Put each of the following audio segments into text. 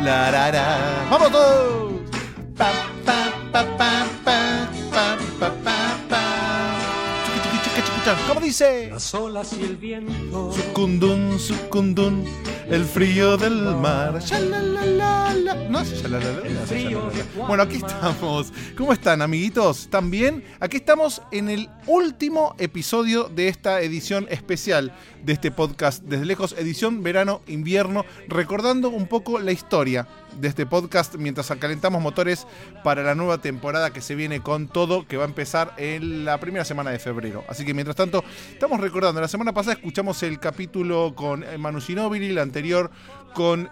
La, ra, ra. ¡Vamos todos! Pa, pa, pa, pa, pa, pa, pa, pa, pa. Chucu, chucu, chucu, chucu. ¿Cómo dice? Las olas y el viento. Sucundún, sucundún, el frío del mar. Shalalalala. No sé, shalalalala, no sé, shalalalala. Bueno, aquí estamos. ¿Cómo están, amiguitos? ¿Están bien? Aquí estamos en el último episodio de esta edición especial de este podcast Desde Lejos, edición verano-invierno, recordando un poco la historia de este podcast mientras calentamos motores para la nueva temporada que se viene con todo, que va a empezar en la primera semana de febrero. Así que mientras tanto, estamos recordando, la semana pasada escuchamos el capítulo con Manu Ginóbili, la anterior con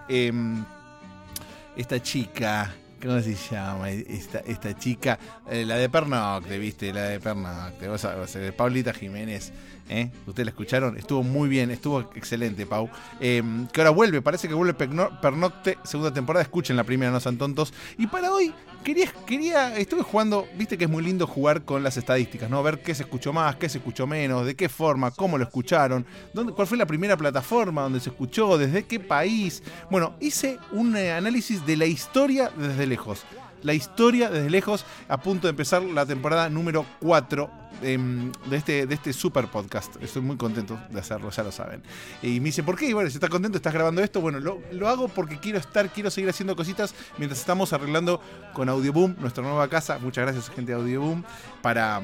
esta chica, ¿cómo se llama? Esta chica, la de Pernocte, ¿viste? La de Pernocte, vos sabés, Paulita Jiménez. ¿Ustedes la escucharon? Estuvo muy bien, estuvo excelente, Pau. Que ahora vuelve, parece que vuelve Pernocte, segunda temporada. Escuchen la primera, no sean tontos. Y para hoy, estuve jugando, viste que es muy lindo jugar con las estadísticas, ¿no? Ver qué se escuchó más, qué se escuchó menos, de qué forma, cómo lo escucharon, cuál fue la primera plataforma donde se escuchó, desde qué país. Bueno, hice un análisis de la historia desde lejos. La historia desde lejos, a punto de empezar la temporada número 4 de este super podcast. Estoy muy contento de hacerlo, ya lo saben. Y me dicen, ¿por qué? Y bueno, si estás contento, estás grabando esto. Bueno, lo hago porque quiero seguir haciendo cositas mientras estamos arreglando con Audioboom, nuestra nueva casa. Muchas gracias, gente de Audioboom, para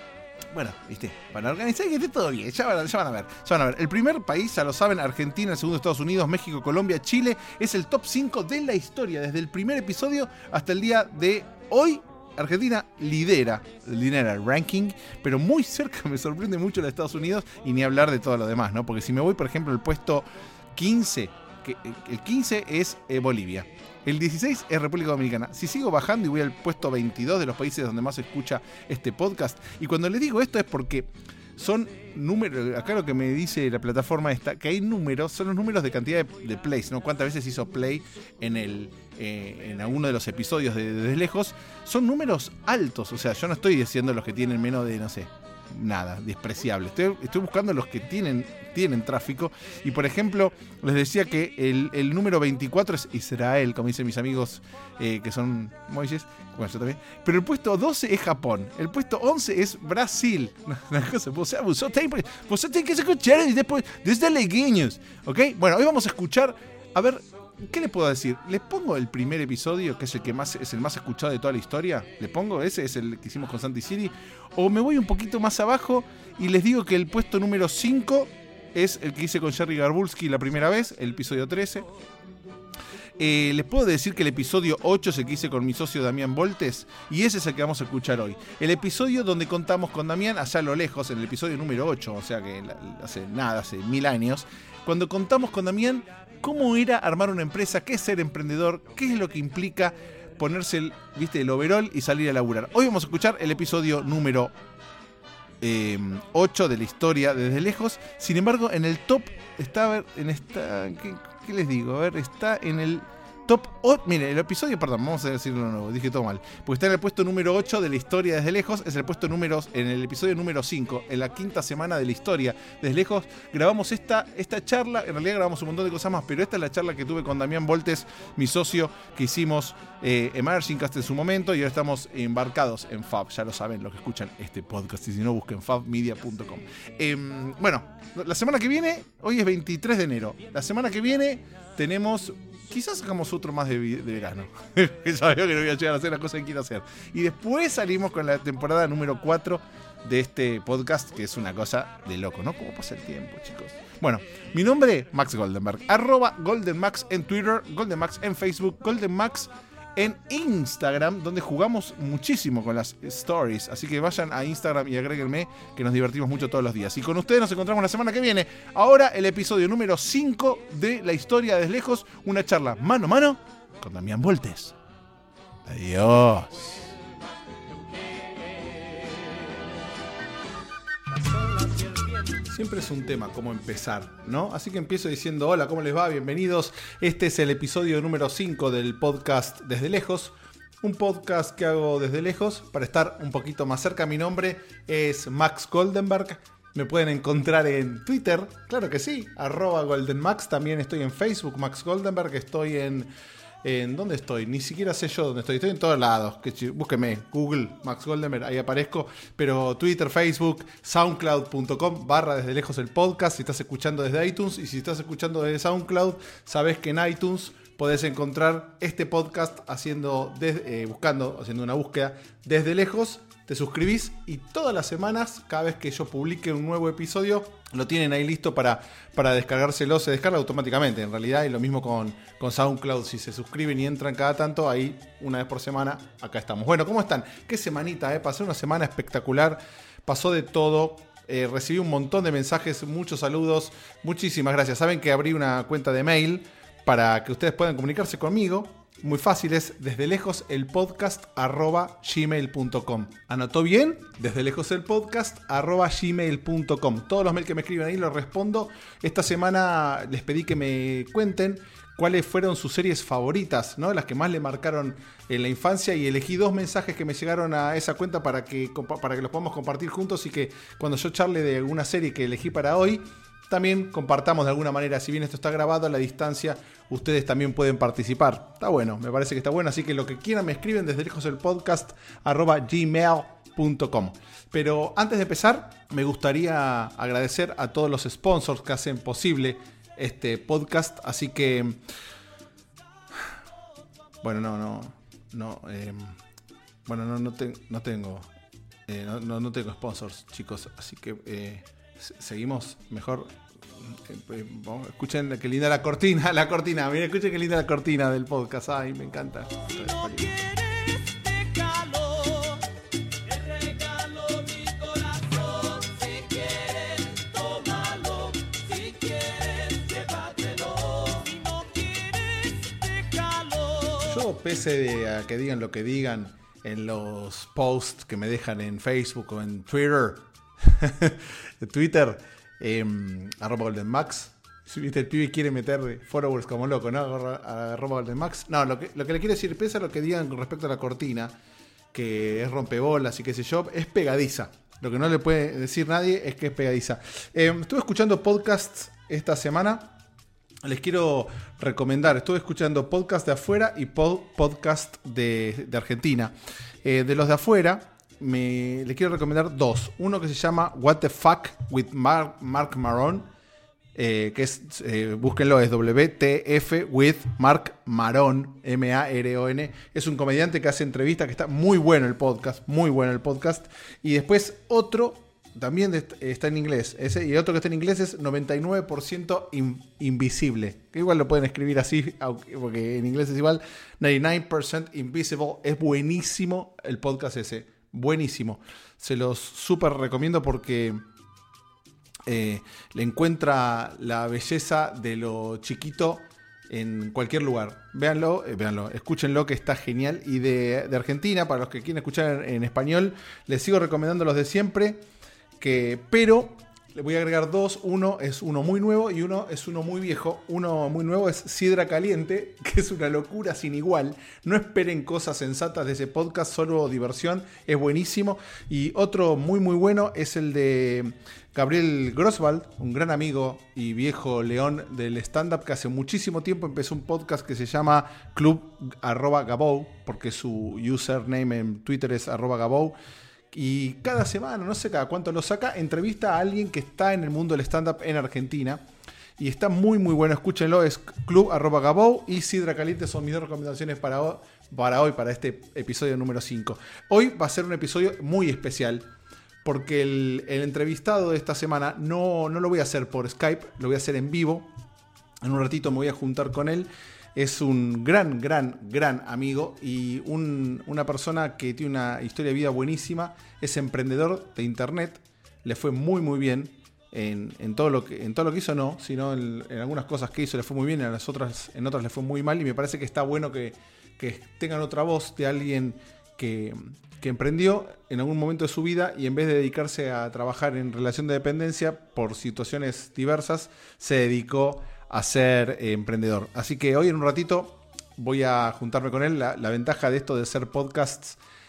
organizar que esté todo bien. Ya van a ver. El primer país, ya lo saben, Argentina, el segundo Estados Unidos, México, Colombia, Chile. Es el top 5 de la historia. Desde el primer episodio hasta el día de hoy, Argentina lidera el ranking, pero muy cerca, me sorprende mucho la de Estados Unidos, y ni hablar de todo lo demás, ¿no? Porque si me voy, por ejemplo, el puesto 15, el 15 es Bolivia. El 16 es República Dominicana. Si sigo bajando y voy al puesto 22 de los países donde más se escucha este podcast, y cuando les digo esto es porque son números, acá lo que me dice la plataforma esta, que hay números, son los números de cantidad de plays, ¿no? Cuántas veces hizo play en alguno de los episodios de Desde Lejos. Son números altos, o sea, yo no estoy diciendo los que tienen menos de, no sé, nada, despreciable. Estoy buscando los que tienen tráfico. Y por ejemplo, les decía que el número 24 es Israel, como dicen mis amigos que son Moisés. Bueno, yo también. Pero el puesto 12 es Japón. El puesto 11 es Brasil. Una cosa, você tem que escuchar desde legueños. ¿Ok? Bueno, hoy vamos a escuchar. A ver, ¿qué les puedo decir? ¿Les pongo el primer episodio, que es el más escuchado de toda la historia? ¿Le pongo? Ese es el que hicimos con Santi Siri. ¿O me voy un poquito más abajo y les digo que el puesto número 5 es el que hice con Jerry Garbulski la primera vez, el episodio 13? Les puedo decir que el episodio 8 es el que hice con mi socio Damián Voltes, y ese es el que vamos a escuchar hoy. El episodio donde contamos con Damián allá a lo lejos, en el episodio número 8, o sea que hace 1000 años, cuando contamos con Damián cómo era armar una empresa, qué es ser emprendedor, qué es lo que implica ponerse el overall y salir a laburar. Hoy vamos a escuchar el episodio número 8 de la historia Desde Lejos. Sin embargo, en el top está ¿qué les digo? A ver, está en el top 8. Miren, el episodio, perdón, vamos a decirlo de nuevo, dije todo mal. Porque está en el puesto número 8 de la historia Desde Lejos. Es el puesto en el episodio número 5, en la quinta semana de la historia Desde Lejos. Grabamos esta charla, en realidad grabamos un montón de cosas más, pero esta es la charla que tuve con Damián Voltes, mi socio, que hicimos Emergingcast en su momento, y ahora estamos embarcados en Fab. Ya lo saben los que escuchan este podcast, y si no, busquen fabmedia.com. Bueno, la semana que viene, hoy es 23 de enero, la semana que viene tenemos... Quizás sacamos otro más de verano. Sabía que no voy a llegar a hacer las cosas que quiero hacer. Y después salimos con la temporada número 4 de este podcast, que es una cosa de loco, ¿no? ¿Cómo pasa el tiempo, chicos? Bueno, mi nombre, Max Goldenberg. @GoldenMax en Twitter, GoldenMax en Facebook, GoldenMax en Instagram, donde jugamos muchísimo con las stories. Así que vayan a Instagram y agréguenme, que nos divertimos mucho todos los días. Y con ustedes nos encontramos la semana que viene. Ahora el episodio número 5 de la historia Desde Lejos. Una charla mano a mano con Damián Voltes. Adiós. Siempre es un tema cómo empezar, ¿no? Así que empiezo diciendo: hola, ¿cómo les va? Bienvenidos. Este es el episodio número 5 del podcast Desde Lejos. Un podcast que hago desde lejos para estar un poquito más cerca. Mi nombre es Max Goldenberg. Me pueden encontrar en Twitter, claro que sí, @GoldenMax. También estoy en Facebook, Max Goldenberg. Estoy en ¿En dónde estoy? Ni siquiera sé yo dónde estoy. Estoy en todos lados. Búsqueme, Google, Max Goldemer, ahí aparezco. Pero Twitter, Facebook, soundcloud.com/desde lejos el podcast. Si estás escuchando desde iTunes y si estás escuchando desde SoundCloud, sabes que en iTunes podés encontrar este podcast haciendo una búsqueda desde lejos. Te suscribís y todas las semanas, cada vez que yo publique un nuevo episodio, lo tienen ahí listo para descargárselo. Se descarga automáticamente, en realidad, y lo mismo con SoundCloud. Si se suscriben y entran cada tanto, ahí una vez por semana, acá estamos. Bueno, ¿cómo están? Qué semanita, pasó una semana espectacular, pasó de todo. Recibí un montón de mensajes, muchos saludos, muchísimas gracias. Saben que abrí una cuenta de mail para que ustedes puedan comunicarse conmigo. Muy fácil, es desde lejos el podcast @gmail.com. ¿Anotó bien? Desde lejos el podcast @gmail.com. Todos los mails que me escriben ahí los respondo. Esta semana les pedí que me cuenten cuáles fueron sus series favoritas, ¿no? Las que más le marcaron en la infancia, y elegí 2 mensajes que me llegaron a esa cuenta para que los podamos compartir juntos, y que cuando yo charle de alguna serie que elegí para hoy, también compartamos de alguna manera. Si bien esto está grabado a la distancia, ustedes también pueden participar. Está bueno, me parece que está bueno. Así que lo que quieran me escriben desde lejos el podcast @gmail.com. Pero antes de empezar, me gustaría agradecer a todos los sponsors que hacen posible este podcast. Así que, bueno, no tengo sponsors, chicos. Así que seguimos mejor. Escuchen qué linda la cortina. Miren, escuchen qué linda la cortina del podcast. Ay, me encanta. Si no quieres de calor, te regalo mi corazón. Si quieres, tómalo. Si quieres, llévatelo. Si no quieres de calor. Yo, pese a que digan lo que digan en los posts que me dejan en Facebook o en Twitter, @GoldenMax. Si viste, el pibe quiere meter followers como loco, ¿no? @GoldenMax. No, lo que le quiero decir, pese a lo que digan con respecto a la cortina, que es rompebolas y qué sé yo, es pegadiza. Lo que no le puede decir nadie es que es pegadiza. Estuve escuchando podcasts esta semana. Les quiero recomendar. Estuve escuchando podcast de afuera y podcast de Argentina. De los de afuera, le quiero recomendar 2. Uno que se llama What the Fuck with Mark Maron, que es, búsquenlo, es WTF with Mark Maron, MARON. Es un comediante que hace entrevistas, que está muy bueno el podcast, Y después otro, también está en inglés, y otro que está en inglés es 99% Invisible, que igual lo pueden escribir así, porque en inglés es igual, 99% Invisible. Es buenísimo el podcast ese. Buenísimo, se los súper recomiendo porque le encuentra la belleza de lo chiquito en cualquier lugar. Véanlo, escúchenlo, que está genial. Y de Argentina, para los que quieren escuchar en español, les sigo recomendando los de siempre, pero le voy a agregar 2. Uno es uno muy nuevo y uno es uno muy viejo. Uno muy nuevo es Sidra Caliente, que es una locura sin igual. No esperen cosas sensatas de ese podcast, solo diversión. Es buenísimo. Y otro muy muy bueno es el de Gabriel Groswald, un gran amigo y viejo león del stand-up, que hace muchísimo tiempo empezó un podcast que se llama Club @Gabou, porque su username en Twitter es @Gabou. Y cada semana, no sé cada cuánto lo saca, entrevista a alguien que está en el mundo del stand-up en Argentina. Y está muy muy bueno, escúchenlo, es Club @Gabou y Sidra Caliente. Son mis 2 recomendaciones para hoy, para este episodio número 5. Hoy va a ser un episodio muy especial, porque el entrevistado de esta semana no lo voy a hacer por Skype, lo voy a hacer en vivo. En un ratito me voy a juntar con él. Es un gran amigo y una persona que tiene una historia de vida buenísima. Es emprendedor de internet. Le fue muy muy bien en todo lo que hizo, sino en algunas cosas que hizo le fue muy bien, en otras le fue muy mal. Y me parece que está bueno que tengan otra voz de alguien que emprendió en algún momento de su vida, y en vez de dedicarse a trabajar en relación de dependencia por situaciones diversas, se dedicó a ser emprendedor. Así que hoy en un ratito voy a juntarme con él. La ventaja de esto de hacer podcasts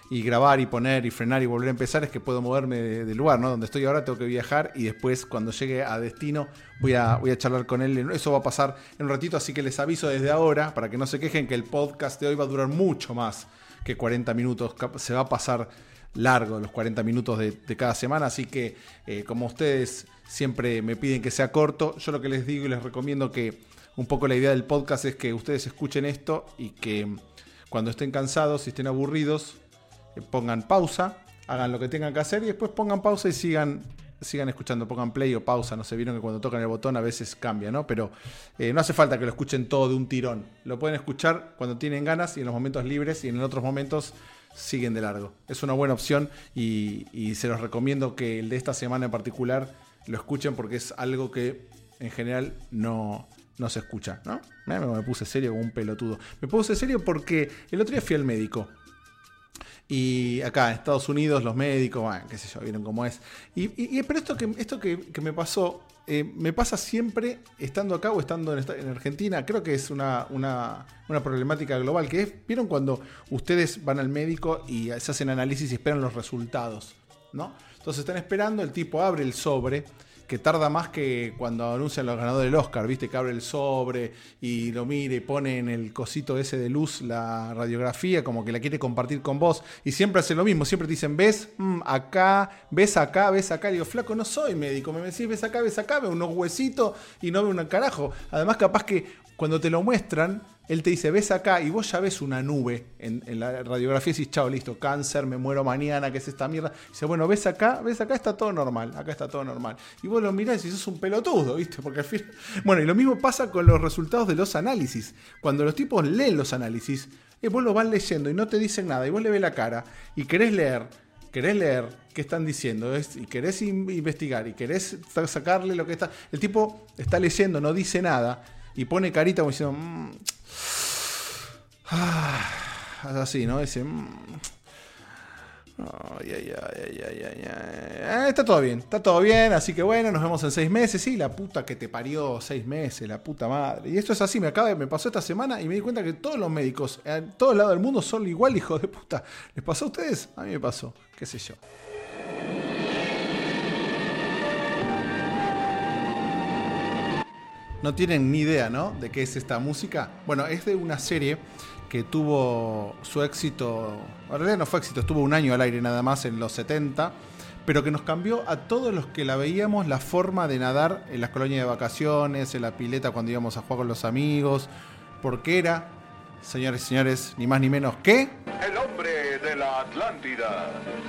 y grabar y poner y frenar y volver a empezar es que puedo moverme del lugar, ¿no? Donde estoy ahora tengo que viajar y después cuando llegue a destino voy a charlar con él. Eso va a pasar en un ratito, así que les aviso desde ahora para que no se quejen que el podcast de hoy va a durar mucho más que 40 minutos. Se va a pasar largo los 40 minutos de cada semana, así que como ustedes siempre me piden que sea corto, yo lo que les digo y les recomiendo que un poco la idea del podcast es que ustedes escuchen esto y que cuando estén cansados, si estén aburridos, pongan pausa, hagan lo que tengan que hacer y después pongan pausa y sigan escuchando, pongan play o pausa, no sé, vieron que cuando tocan el botón a veces cambia, ¿no? Pero no hace falta que lo escuchen todo de un tirón, lo pueden escuchar cuando tienen ganas y en los momentos libres y en otros momentos siguen de largo. Es una buena opción y se los recomiendo que el de esta semana en particular lo escuchen porque es algo que en general no se escucha, ¿no? Me puse serio como un pelotudo. Me puse serio porque el otro día fui al médico. Y acá en Estados Unidos los médicos, bueno, qué sé yo, vieron cómo es. Pero esto que me pasó, me pasa siempre estando acá o estando en Argentina. Creo que es una problemática global, que es, ¿vieron cuando ustedes van al médico y se hacen análisis y esperan los resultados, ¿no? Entonces están esperando, el tipo abre el sobre, que tarda más que cuando anuncian los ganadores del Oscar, ¿viste? Que abre el sobre y lo mira y pone en el cosito ese de luz la radiografía, como que la quiere compartir con vos. Y siempre hace lo mismo, siempre te dicen, ¿ves? Acá, ves acá, ves acá. Y digo, flaco, no soy médico. Me decís, ves acá, veo unos huesitos y no veo un carajo. Además, capaz que cuando te lo muestran, él te dice, ves acá, y vos ya ves una nube en la radiografía y decís, chao, listo, cáncer, me muero mañana, ¿qué es esta mierda? Y dice, bueno, ves acá, está todo normal, acá está todo normal. Y vos lo mirás y sos un pelotudo, ¿viste? Porque al fin... Bueno, y lo mismo pasa con los resultados de los análisis. Cuando los tipos leen los análisis, vos los van leyendo y no te dicen nada, y vos le ves la cara, y querés leer qué están diciendo, y querés investigar, y querés sacarle lo que está... El tipo está leyendo, no dice nada, y pone carita como diciendo... así, ¿no? Ese... Está todo bien, así que bueno, nos vemos en 6 meses. Sí, la puta que te parió, 6 meses, la puta madre. Y esto es así, me pasó esta semana y me di cuenta que todos los médicos en todos lados del mundo son igual, hijos de puta. ¿Les pasó a ustedes? A mí me pasó, qué sé yo. No tienen ni idea, ¿no? De qué es esta música. Bueno, es de una serie que tuvo su éxito, en realidad no fue éxito, estuvo un año al aire nada más en los 70, pero que nos cambió a todos los que la veíamos la forma de nadar en las colonias de vacaciones, en la pileta cuando íbamos a jugar con los amigos, porque era, señores y señores, ni más ni menos que... El hombre de la Atlántida.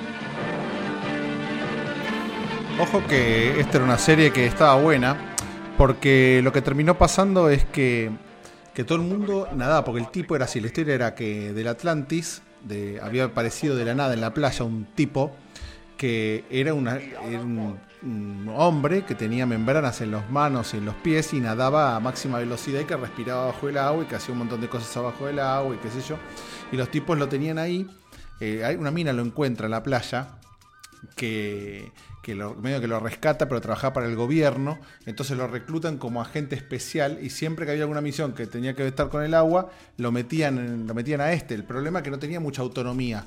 Ojo que esta era una serie que estaba buena, porque lo que terminó pasando es que todo el mundo nadaba, porque el tipo era así, la historia era que del Atlantis había aparecido de la nada en la playa un tipo que era un hombre que tenía membranas en las manos y en los pies y nadaba a máxima velocidad y que respiraba bajo el agua y que hacía un montón de cosas abajo del agua y qué sé yo, y los tipos lo tenían ahí. Hay una mina lo encuentra en la playa que medio que lo rescata, pero trabajaba para el gobierno, entonces lo reclutan como agente especial y siempre que había alguna misión que tenía que estar con el agua, lo metían a este. El problema es que no tenía mucha autonomía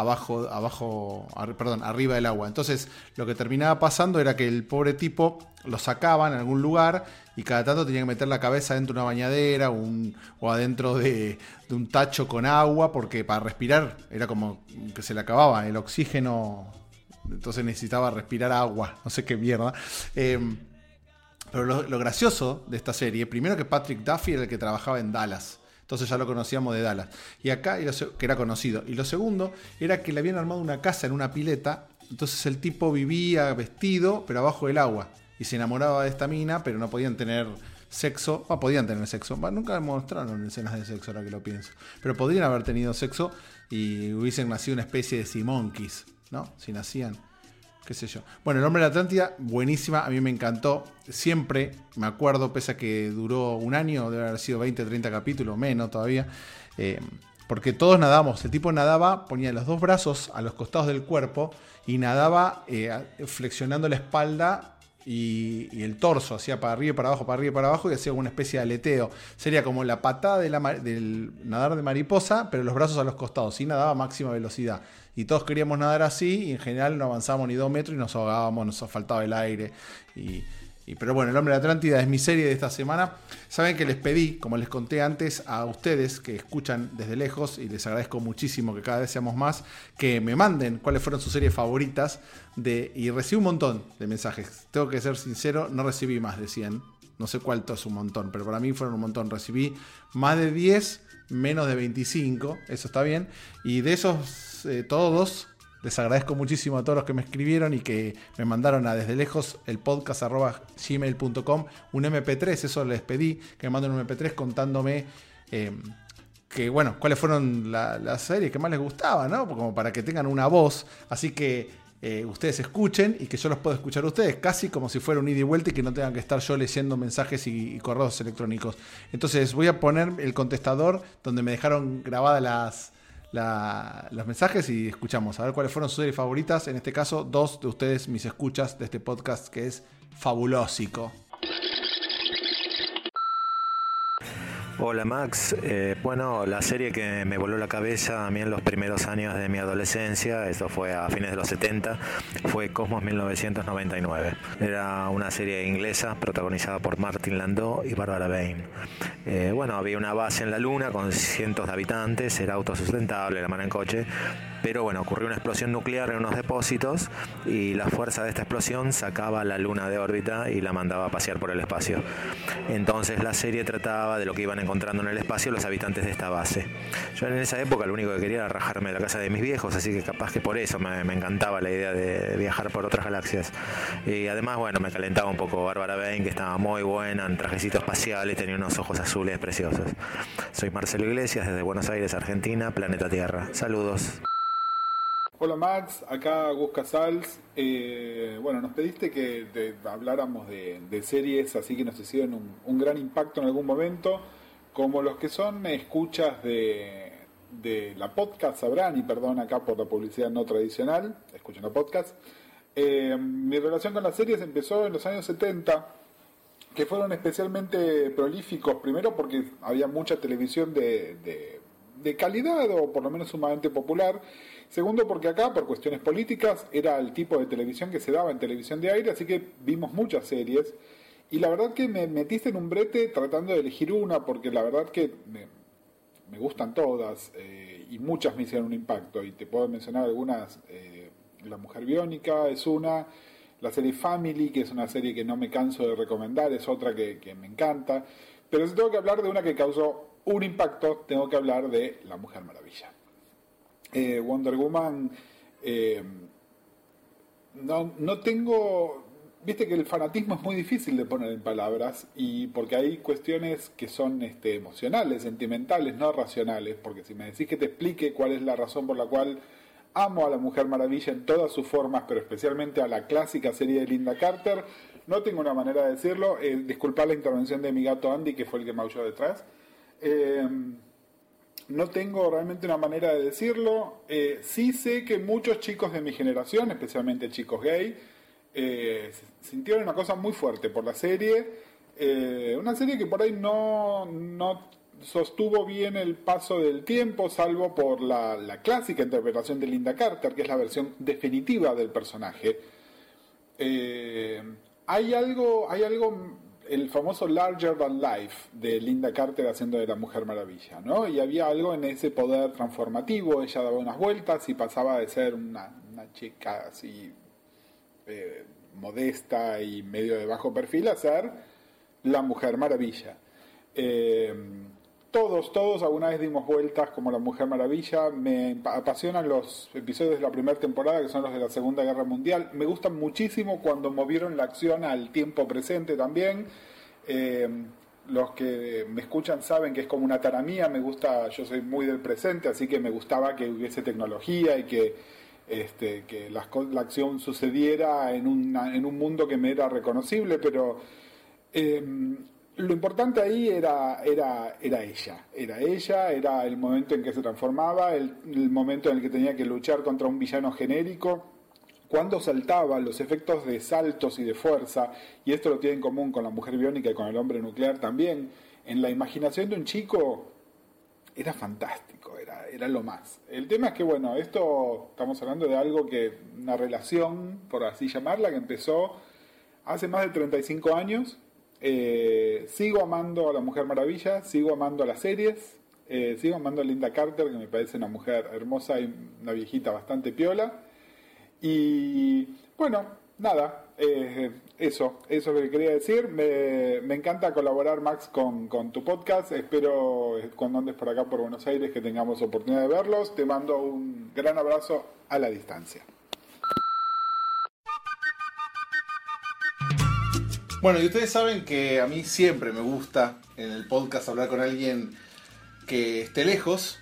arriba del agua. Entonces lo que terminaba pasando era que el pobre tipo lo sacaban en algún lugar y cada tanto tenía que meter la cabeza dentro de una bañadera o adentro de un tacho con agua, porque para respirar era como que se le acababa el oxígeno. Entonces necesitaba respirar agua, no sé qué mierda. Pero lo gracioso de esta serie, primero que Patrick Duffy era el que trabajaba en Dallas. Entonces ya lo conocíamos de Dallas. Y acá, que era conocido. Y lo segundo era que le habían armado una casa en una pileta. Entonces el tipo vivía vestido, pero abajo del agua. Y se enamoraba de esta mina, pero no podían tener sexo. Podían tener sexo. Nunca mostraron escenas de sexo, ahora que lo pienso. Pero podrían haber tenido sexo y hubiesen nacido una especie de Sea Monkeys, ¿no? Si nacían, qué sé yo. Bueno, El hombre de la Atlántida, buenísima, a mí me encantó. Siempre me acuerdo, pese a que duró un año, debe haber sido 20, 30 capítulos, menos todavía, porque todos nadamos. El tipo nadaba, ponía los dos brazos a los costados del cuerpo y nadaba flexionando la espalda y el torso hacía para arriba y para abajo, para arriba y para abajo, y hacía una especie de aleteo. Sería como la patada del nadar de mariposa, pero los brazos a los costados, y nadaba a máxima velocidad. Y todos queríamos nadar así, y en general no avanzábamos ni 2 metros y nos ahogábamos, nos faltaba el aire. Pero bueno, El Hombre de la Atlántida es mi serie de esta semana. Saben que les pedí, como les conté antes, a ustedes que escuchan desde lejos, y les agradezco muchísimo que cada vez seamos más, que me manden cuáles fueron sus series favoritas. Y recibí un montón de mensajes. Tengo que ser sincero, no recibí más de 100. No sé cuánto es un montón, pero para mí fueron un montón. Recibí más de 10, menos de 25, eso está bien. Y de esos todos... Les agradezco muchísimo a todos los que me escribieron y que me mandaron a desde lejos el podcast @gmail.com un MP3, eso les pedí, que me manden un MP3 contándome cuáles fueron las series que más les gustaba, ¿no? Como para que tengan una voz, así que ustedes escuchen y que yo los pueda escuchar a ustedes, casi como si fuera un ida y vuelta y que no tengan que estar yo leyendo mensajes y correos electrónicos. Entonces voy a poner el contestador donde me dejaron grabadas los mensajes y escuchamos a ver cuáles fueron sus series favoritas. En este caso, 2 de ustedes, mis escuchas de este podcast que es fabulósico. Hola Max, bueno, la serie que me voló la cabeza a mí en los primeros años de mi adolescencia, eso fue a fines de los 70, fue Cosmos 1999. Era una serie inglesa protagonizada por Martin Landau y Barbara Bain. Había una base en la Luna con cientos de habitantes, era autosustentable, la mano en coche, pero bueno, ocurrió una explosión nuclear en unos depósitos y la fuerza de esta explosión sacaba a la Luna de órbita y la mandaba a pasear por el espacio. Entonces la serie trataba de lo que iban encontrando en el espacio los habitantes de esta base. Yo en esa época lo único que quería era rajarme de la casa de mis viejos, así que capaz que por eso me encantaba la idea de viajar por otras galaxias. Y además, me calentaba un poco Barbara Bain, que estaba muy buena en trajecito espacial y tenía unos ojos azules preciosos. Soy Marcelo Iglesias desde Buenos Aires, Argentina, Planeta Tierra. Saludos. Hola Max, acá Gus Casals. Nos pediste que habláramos de series así que nos hicieron un gran impacto en algún momento, como los que son escuchas de la podcast sabrán, y perdón acá por la publicidad no tradicional, escuchen la podcast. Mi relación con las series empezó en los años 70, que fueron especialmente prolíficos, primero porque había mucha televisión de calidad, o por lo menos sumamente popular. Segundo, porque acá, por cuestiones políticas, era el tipo de televisión que se daba en televisión de aire, así que vimos muchas series. Y la verdad que me metiste en un brete tratando de elegir una, porque la verdad que me gustan todas, y muchas me hicieron un impacto. Y te puedo mencionar algunas. La Mujer Biónica es una. La serie Family, que es una serie que no me canso de recomendar, es otra que me encanta. Pero si tengo que hablar de una que causó un impacto, tengo que hablar de La Mujer Maravilla. Wonder Woman, no tengo... Viste que el fanatismo es muy difícil de poner en palabras, y porque hay cuestiones que son emocionales, sentimentales, no racionales, porque si me decís que te explique cuál es la razón por la cual amo a la Mujer Maravilla en todas sus formas, pero especialmente a la clásica serie de Linda Carter, no tengo una manera de decirlo. Disculpad la intervención de mi gato Andy, que fue el que maulló detrás. No tengo realmente una manera de decirlo. Sí sé que muchos chicos de mi generación, especialmente chicos gay, sintieron una cosa muy fuerte por la serie. Una serie que por ahí no sostuvo bien el paso del tiempo, salvo por la clásica interpretación de Linda Carter, que es la versión definitiva del personaje. Hay algo, el famoso Larger Than Life de Linda Carter haciendo de la Mujer Maravilla, ¿no? Y había algo en ese poder transformativo. Ella daba unas vueltas y pasaba de ser una chica así modesta y medio de bajo perfil a ser la Mujer Maravilla. Todos alguna vez dimos vueltas como la Mujer Maravilla. Me apasionan los episodios de la primera temporada, que son los de la Segunda Guerra Mundial. Me gustan muchísimo cuando movieron la acción al tiempo presente también. Los que me escuchan saben que es como una tara mía. Me gusta, yo soy muy del presente, así que me gustaba que hubiese tecnología y que la acción sucediera en un mundo que me era reconocible, pero lo importante ahí era ella. Era el momento en que se transformaba, el momento en el que tenía que luchar contra un villano genérico. cuando saltaba, los efectos de saltos y de fuerza, y esto lo tiene en común con la mujer biónica y con el hombre nuclear también, en la imaginación de un chico era fantástico, era lo más. El tema es que, bueno, esto estamos hablando de algo que, una relación, por así llamarla, que empezó hace más de 35 años. Sigo amando a la Mujer Maravilla, sigo amando a las series, sigo amando a Linda Carter, que me parece una mujer hermosa y una viejita bastante piola. Y bueno, nada, eso es lo que quería decir. Me encanta colaborar, Max, con tu podcast. Espero cuando andes por acá por Buenos Aires que tengamos oportunidad de verlos. Te mando un gran abrazo a la distancia. Bueno, y ustedes saben que a mí siempre me gusta en el podcast hablar con alguien que esté lejos,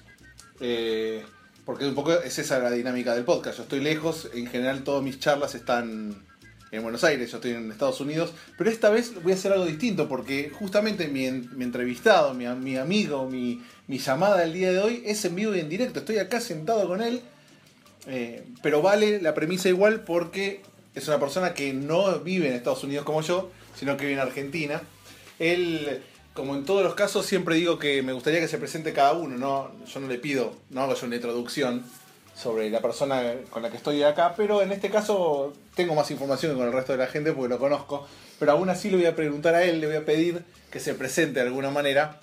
porque un poco es esa la dinámica del podcast. Yo estoy lejos, en general todas mis charlas están en Buenos Aires, yo estoy en Estados Unidos, pero esta vez voy a hacer algo distinto, porque justamente mi entrevistado, mi amigo, mi llamada del día de hoy es en vivo y en directo. Estoy acá sentado con él, pero vale la premisa igual porque es una persona que no vive en Estados Unidos como yo, sino que vive en Argentina. Él, como en todos los casos, siempre digo que me gustaría que se presente cada uno, ¿no? Yo no le pido, no hago yo una introducción sobre la persona con la que estoy acá, pero en este caso tengo más información que con el resto de la gente porque lo conozco, pero aún así le voy a preguntar a él, le voy a pedir que se presente de alguna manera.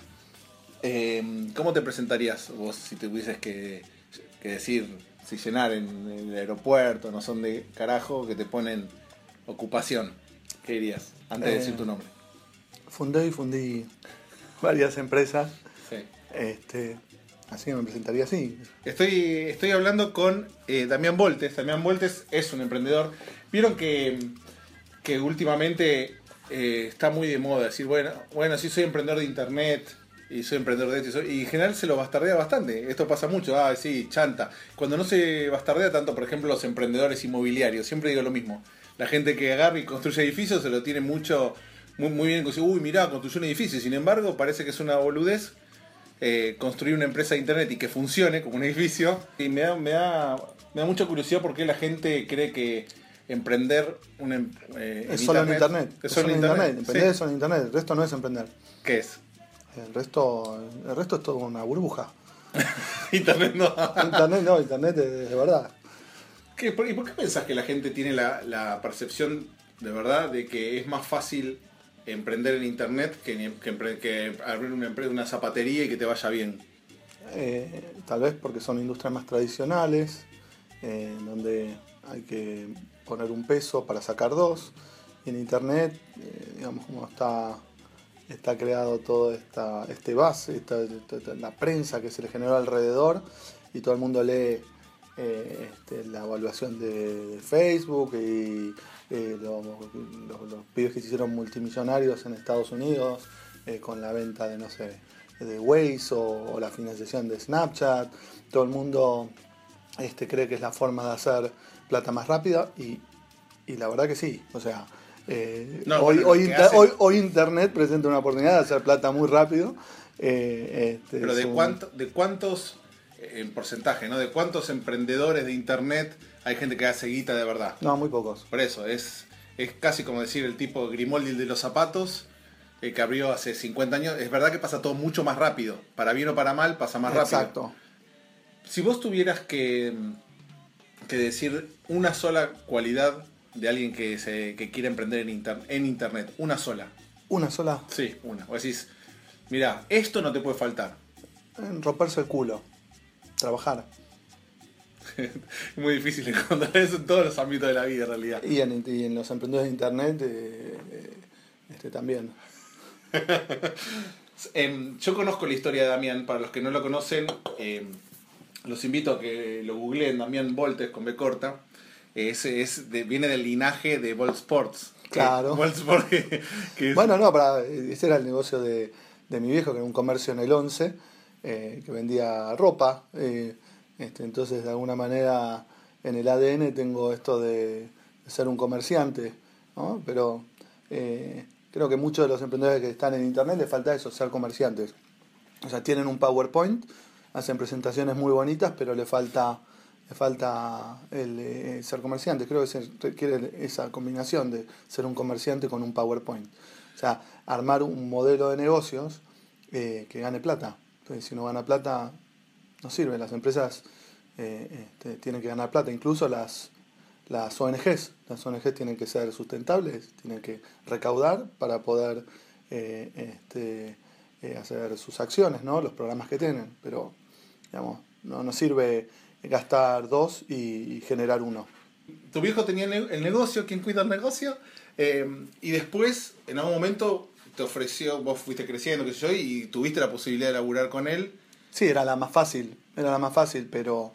¿Cómo te presentarías vos si te tuvieses que decir, si llenar en el aeropuerto, no son de carajo, que te ponen ocupación? ¿Qué dirías antes de decir tu nombre? Fundí varias empresas. Sí. Así que me presentaría así. Estoy hablando con Damián Voltes. Damián Voltes es un emprendedor. Vieron que últimamente está muy de moda decir, bueno, sí soy emprendedor de internet y soy emprendedor de esto. Y en general se lo bastardea bastante. Esto pasa mucho. Sí, chanta. Cuando no se bastardea tanto, por ejemplo, los emprendedores inmobiliarios. Siempre digo lo mismo. La gente que agarra y construye edificios se lo tiene muy bien. Uy, mirá, construyó un edificio. Sin embargo, parece que es una boludez construir una empresa de internet y que funcione como un edificio. Y me da mucha curiosidad por qué la gente cree que emprender es solo en internet. Es solo en internet. Emprender es solo en internet. El resto no es emprender. ¿Qué es? El resto es todo una burbuja. Internet no. Internet es de verdad. ¿Y por qué pensás que la gente tiene la percepción de verdad de que es más fácil emprender en internet que abrir una zapatería y que te vaya bien? Tal vez porque son industrias más tradicionales, donde hay que poner un peso para sacar dos. Y en internet, digamos, como está creado todo este base, la prensa que se le generó alrededor, y todo el mundo lee la evaluación de Facebook y los pibes que se hicieron multimillonarios en Estados Unidos con la venta de Waze o la financiación de Snapchat. Todo el mundo cree que es la forma de hacer plata más rápida y la verdad que sí. O sea, hoy Internet presenta una oportunidad de hacer plata muy rápido. Pero ¿de cuántos, en porcentaje, ¿no? ¿De cuántos emprendedores de internet hay gente que hace guita de verdad? No, muy pocos. Por eso, es casi como decir el tipo Grimoldi de los zapatos, que abrió hace 50 años. Es verdad que pasa todo mucho más rápido. Para bien o para mal, pasa más rápido. Exacto. Si vos tuvieras que decir una sola cualidad de alguien que quiere emprender en internet, una sola. ¿Una sola? Sí, una. O decís, mirá, esto no te puede faltar. Romperse el culo. Trabajar. Muy difícil encontrar eso en todos los ámbitos de la vida, en realidad. Y en los emprendedores de internet también. Yo conozco la historia de Damián. Para los que no lo conocen, los invito a que lo googleen. Damián Voltes con B corta. Viene del linaje de Volt Sports. Claro. Volt Sports, que es... Bueno, ese era el negocio de mi viejo, que era un comercio en el 11, que vendía ropa. Entonces, de alguna manera, en el ADN tengo esto de ser un comerciante, ¿no? Pero creo que muchos de los emprendedores que están en internet les falta eso, ser comerciantes. O sea, tienen un PowerPoint, hacen presentaciones muy bonitas, pero le falta le falta el ser comerciante. Creo que se requiere esa combinación de ser un comerciante con un PowerPoint. O sea, armar un modelo de negocios que gane plata. Entonces, si no gana plata, no sirve. Las empresas tienen que ganar plata. Incluso las ONGs. Las ONGs tienen que ser sustentables, tienen que recaudar para poder hacer sus acciones, ¿no? Los programas que tienen. Pero, digamos, no sirve gastar 2 y generar 1. Tu viejo tenía el negocio, ¿quién cuida el negocio? Y después, en algún momento, te ofreció, vos fuiste creciendo, qué sé yo, y tuviste la posibilidad de laburar con él. Sí, era la más fácil, pero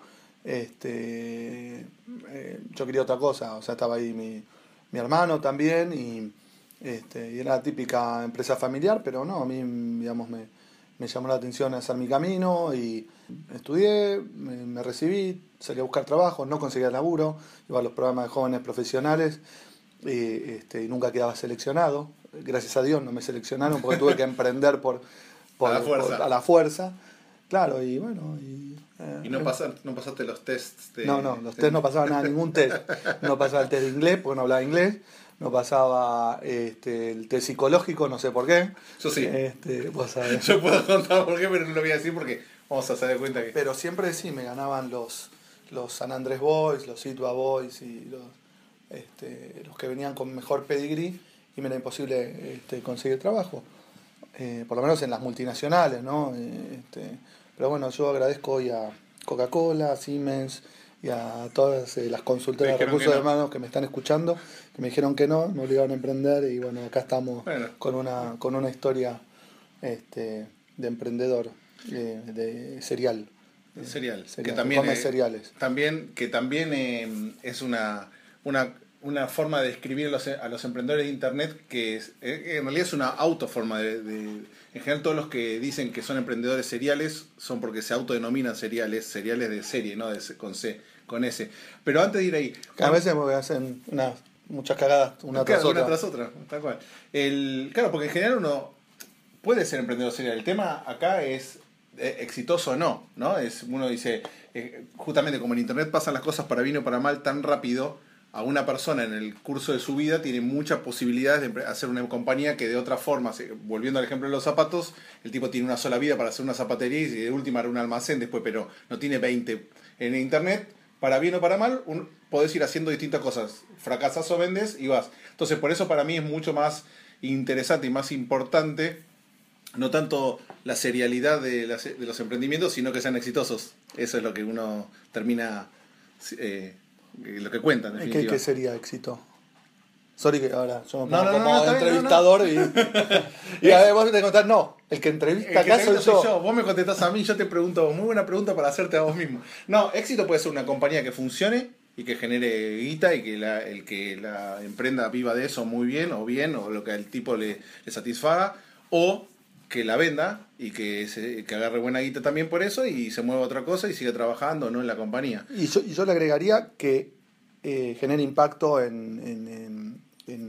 yo quería otra cosa. O sea, estaba ahí mi hermano también y era la típica empresa familiar, pero no, a mí, digamos, me llamó la atención hacer mi camino y estudié, me recibí, salí a buscar trabajo, no conseguía laburo, iba a los programas de jóvenes profesionales y nunca quedaba seleccionado. Gracias a Dios no me seleccionaron porque tuve que emprender a la fuerza. Claro, y bueno... ¿Y no pasaste los tests? No, los tests no pasaban nada, ningún test. No pasaba el test de inglés porque no hablaba inglés. No pasaba el test psicológico, no sé por qué. Yo sí. Vos sabés. Yo puedo contar por qué, pero no lo voy a decir porque vamos a hacer de cuenta que... Pero siempre sí me ganaban los San Andrés Boys, los Situa Boys y los que venían con mejor pedigrí y me era imposible conseguir trabajo. Por lo menos en las multinacionales, ¿no? Pero bueno, yo agradezco hoy a Coca-Cola, a Siemens y a todas las consultoras de recursos humanos que me están escuchando, que me dijeron que no, me obligaron a emprender y bueno, acá estamos con una historia de emprendedor, de cereal. Cereal. Que también come cereales. Que también es una forma de describir a los emprendedores de internet que en realidad es una autoforma en general todos los que dicen que son emprendedores seriales son porque se autodenominan seriales de serie, ¿no? Con S. Pero antes de ir ahí... A veces me hacen muchas cagadas una tras otra. Tal cual. Claro, porque en general uno puede ser emprendedor serial. El tema acá es exitoso o no, ¿no? Uno dice, justamente como en internet pasan las cosas para bien o para mal tan rápido, a una persona en el curso de su vida tiene muchas posibilidades de hacer una compañía que de otra forma, volviendo al ejemplo de los zapatos, el tipo tiene una sola vida para hacer una zapatería y de última hará un almacén después, pero no tiene 20. En internet, para bien o para mal, podés ir haciendo distintas cosas. Fracasás o vendes y vas. Entonces, por eso para mí es mucho más interesante y más importante, no tanto la serialidad de los emprendimientos, sino que sean exitosos. Eso es lo que uno termina... lo que cuentan, en definitiva. ¿Qué sería éxito? Sorry que ahora yo me pongo como entrevistador y a ver, vos me tenés que contar, no, el que entrevista acá soy yo. Vos me contestás a mí, yo te pregunto, muy buena pregunta para hacerte a vos mismo. No, éxito puede ser una compañía que funcione y que genere guita y que el que la emprenda viva de eso muy bien, o lo que al tipo le satisfaga, o que la venda y que agarre buena guita también por eso y se mueva a otra cosa y siga trabajando, ¿no? En la compañía. Y yo le agregaría que genere impacto en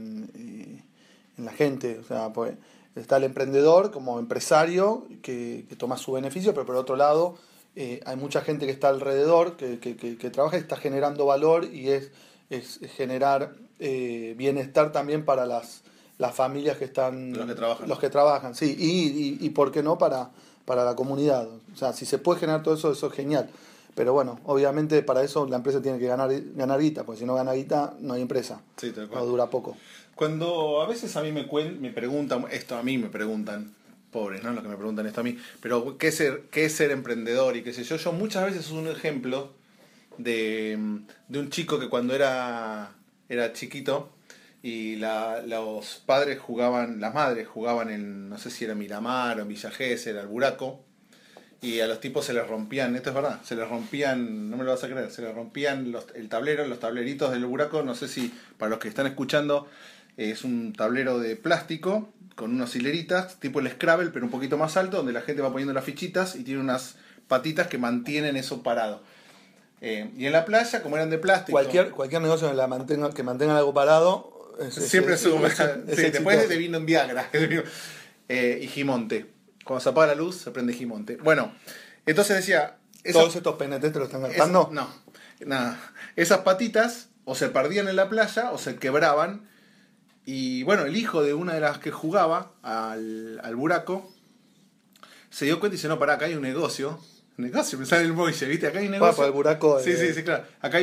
la gente. O sea, pues está el emprendedor como empresario que toma su beneficio, pero por otro lado hay mucha gente que está alrededor, que trabaja y está generando valor y es generar bienestar también para las familias que están... Los que trabajan, sí. Y ¿por qué no? Para la comunidad. O sea, si se puede generar todo eso, eso es genial. Pero bueno, obviamente para eso la empresa tiene que ganar guita, porque si no gana guita, no hay empresa. Sí, tal cual. O dura poco. Cuando a veces a mí me preguntan, pobres, ¿no? Los que me preguntan esto a mí, pero ¿qué es ser emprendedor? Y qué sé yo. Yo muchas veces uso un ejemplo de un chico que cuando era chiquito, y los padres las madres jugaban en, no sé si era Miramar o en Villa Gesell, al buraco, y a los tipos se les rompían, esto es verdad, se les rompían, no me lo vas a creer, se les rompían el tablero, los tableritos del buraco, no sé si para los que están escuchando, es un tablero de plástico con unas hileritas, tipo el Scrabble, pero un poquito más alto, donde la gente va poniendo las fichitas y tiene unas patitas que mantienen eso parado. Y en la playa, como eran de plástico... Cualquier negocio que mantenga algo parado... Siempre sube. Después te vino en Viagra. Y Gimonte. Cuando se apaga la luz, se prende Gimonte. Bueno, entonces decía, Todos estos PNT te lo están gastando. No, nada. Esas patitas o se perdían en la playa o se quebraban. Y bueno, el hijo de una de las que jugaba al buraco se dio cuenta y dice, no, pará, acá hay un negocio. Negocio, me sale el Moise, ¿viste? Acá hay un negocio. Por el buraco. Sí, claro. Acá hay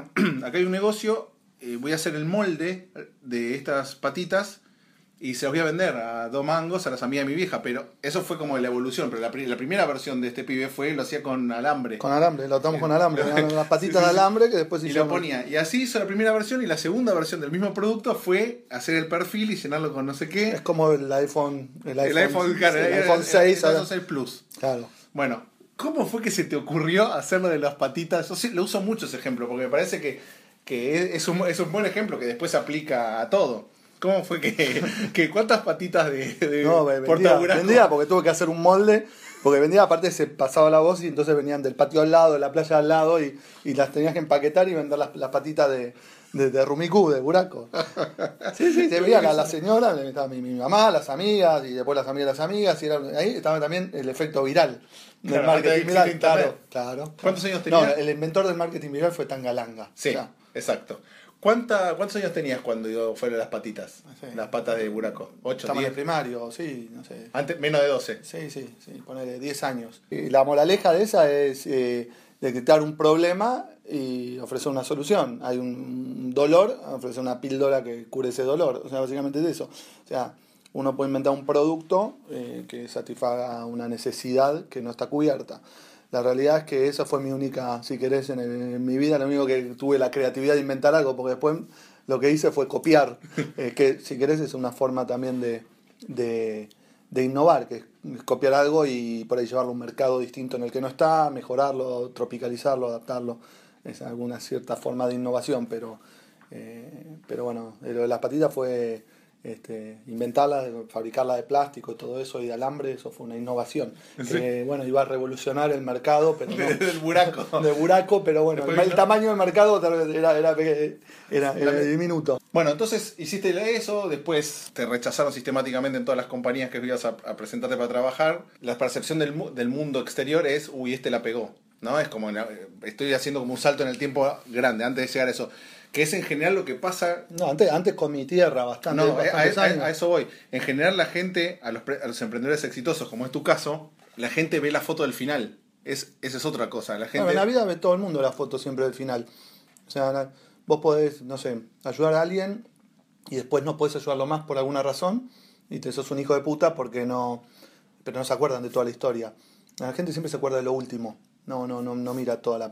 un negocio, voy a hacer el molde de estas patitas y se los voy a vender a 2 mangos a las amigas de mi vieja. Pero eso fue como la evolución. Pero la primera versión de este pibe lo hacía con alambre. Con alambre, lo atamos con alambre. Las patitas de alambre que después Y lo ponía. Y así hizo la primera versión y la segunda versión del mismo producto fue hacer el perfil y llenarlo con no sé qué. Es como el iPhone. El iPhone, claro, el iPhone 6. El iPhone 6 Plus. Claro. Bueno, ¿cómo fue que se te ocurrió hacerlo de las patitas? Yo sí, lo uso mucho ese ejemplo porque me parece que es un buen ejemplo que después se aplica a todo. ¿Cómo fue que cuántas patitas de No, vendía porque tuve que hacer un molde, porque vendía, aparte se pasaba la voz y entonces venían del patio al lado, de la playa al lado y las tenías que empaquetar y vender las patitas de Rumicú, de buraco. Sí, te veía la señora, estaba mi mamá, las amigas y después las amigas de las amigas y ahí estaba también el efecto viral del Claro, marketing viral. internet. Claro. ¿Cuántos años tenías? No, el inventor del marketing viral fue Tangalanga. Sí, O sea, exacto. ¿Cuántos años tenías cuando fueron las patitas? Sí. Las patas de buraco. ¿8, estaba en 10? el primario, sí, no sé. Antes, menos de 12. Sí, ponele 10 años. Y la moraleja de esa es detectar un problema y ofrecer una solución. Hay un dolor, ofrecer una píldora que cure ese dolor. O sea, básicamente es eso. O sea, uno puede inventar un producto que satisfaga una necesidad que no está cubierta. La realidad es que esa fue mi única, si querés, en mi vida, lo único que tuve la creatividad de inventar algo, porque después lo que hice fue copiar, que si querés es una forma también de innovar, que es copiar algo y por ahí llevarlo a un mercado distinto en el que no está, mejorarlo, tropicalizarlo, adaptarlo. Es alguna cierta forma de innovación, pero bueno, lo de las patitas fue inventarlas, fabricarlas de plástico y todo eso y de alambre, eso fue una innovación. ¿Sí? Bueno, iba a revolucionar el mercado, pero no. Del buraco. De buraco, pero bueno, Después el tamaño del mercado era diminuto. Bueno, entonces hiciste eso, después te rechazaron sistemáticamente en todas las compañías que ibas a presentarte para trabajar. La percepción del mundo exterior es, uy, la pegó, ¿no? Es como, estoy haciendo como un salto en el tiempo grande antes de llegar a eso. Que es en general lo que pasa. No, antes con mi tierra, bastante. No, bastantes años. a eso voy. En general la gente, a los emprendedores exitosos, como es tu caso, la gente ve la foto del final. Esa es otra cosa. La gente... Bueno, en la vida ve todo el mundo la foto siempre del final. O sea, vos podés, no sé, ayudar a alguien y después no podés ayudarlo más por alguna razón y te sos un hijo de puta porque pero no se acuerdan de toda la historia. La gente siempre se acuerda de lo último. No mira toda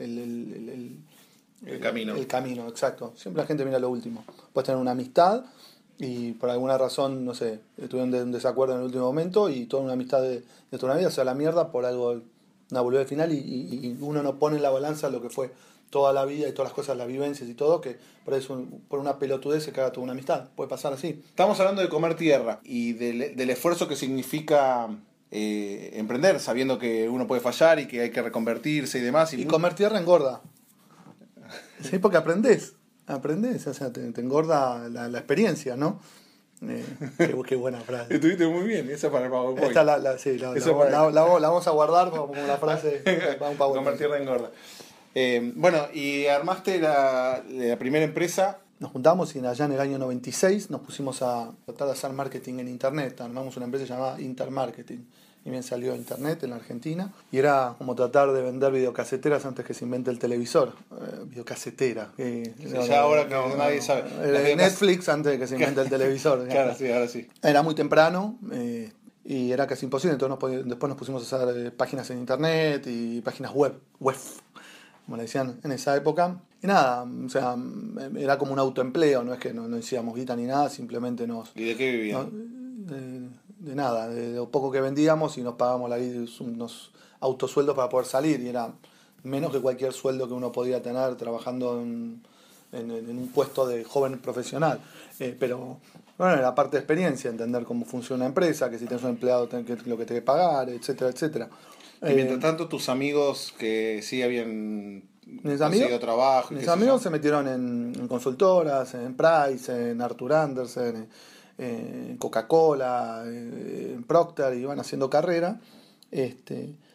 el camino. El camino, exacto. Siempre la gente mira lo último. Puedes tener una amistad y por alguna razón, no sé, tuvieron un desacuerdo en el último momento y toda una amistad de toda una vida se va a la mierda por algo, una boludez final y uno no pone en la balanza lo que fue toda la vida y todas las cosas, las vivencias y todo, que por eso por una pelotudez se caga toda una amistad. Puede pasar así. Estamos hablando de comer tierra y del esfuerzo que significa emprender, sabiendo que uno puede fallar y que hay que reconvertirse y demás. Y comer tierra engorda. Sí, porque aprendés, o sea, te engorda la experiencia, ¿no? Qué buena frase. Estuviste muy bien, esa para el PowerPoint. Esta la vamos a guardar como la frase para un PowerPoint. Comer tierra engorda. Bueno, y armaste la primera empresa. Nos juntamos y allá en el año 96 nos pusimos a tratar de hacer marketing en internet. Armamos una empresa llamada Intermarketing. Y bien salió internet en la Argentina. Y era como tratar de vender videocaseteras antes que se invente el televisor. Videocasetera. Ya ahora que nadie sabe. Netflix antes de que se invente el televisor. Claro, sí, ahora sí. Era muy temprano y era casi imposible. Entonces después nos pusimos a hacer páginas en internet y páginas web, como le decían en esa época. Y nada, o sea, era como un autoempleo, no es que no hacíamos guita ni nada, simplemente nos... ¿Y de qué vivían? De nada, de lo poco que vendíamos y nos pagábamos unos autosueldos para poder salir y era menos que cualquier sueldo que uno podía tener trabajando en un puesto de joven profesional. Pero bueno, era parte de experiencia, entender cómo funciona una empresa, que si tienes un empleado lo que te que pagar, etcétera, etcétera. Y mientras tanto tus amigos que sí habían mis conseguido trabajo. Mis amigos se metieron en consultoras, en Price, en Arthur Andersen, en Coca-Cola, en Procter, y iban haciendo carrera.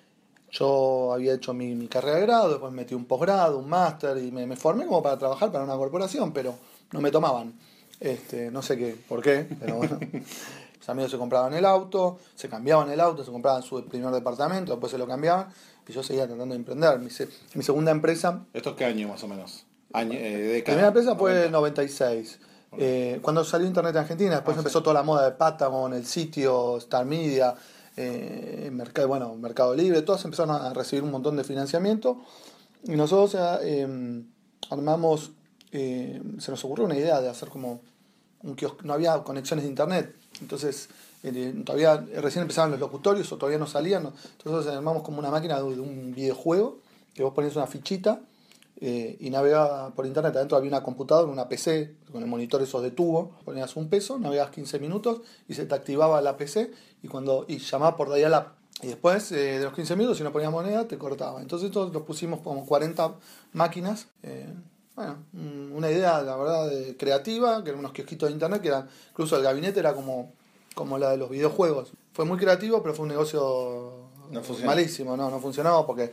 yo había hecho mi carrera de grado, después metí un posgrado, un máster y me formé como para trabajar para una corporación, pero no me tomaban. No sé por qué, pero bueno. Mis amigos se compraban el auto, se cambiaban el auto, se compraban su primer departamento, después se lo cambiaban y yo seguía tratando de emprender. Mi segunda empresa... ¿Esto qué año más o menos? Década. Mi primera empresa fue en 96. Cuando salió Internet en Argentina, después empezó toda la moda de Patagon, el sitio, Star Media, Mercado Libre, todos empezaron a recibir un montón de financiamiento y nosotros armamos, se nos ocurrió una idea de hacer como un kiosco, no había conexiones de Internet, entonces todavía recién empezaban los locutorios o todavía no salían, entonces armamos como una máquina de un videojuego que vos ponías una fichita y navegaba por internet. Adentro había una computadora, una PC con el monitor esos de tubo, ponías $1, navegabas 15 minutos y se te activaba la PC y llamaba por dial-up. Y después de los 15 minutos, si no ponías moneda, te cortaba. Entonces todos los pusimos como 40 máquinas. Una idea, la verdad, creativa, que eran unos kiosquitos de internet, que eran, incluso el gabinete era como la de los videojuegos. Fue muy creativo, pero fue un negocio malísimo, no funcionaba porque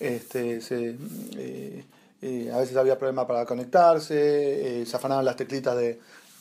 a veces había problemas para conectarse, se afanaban las teclitas de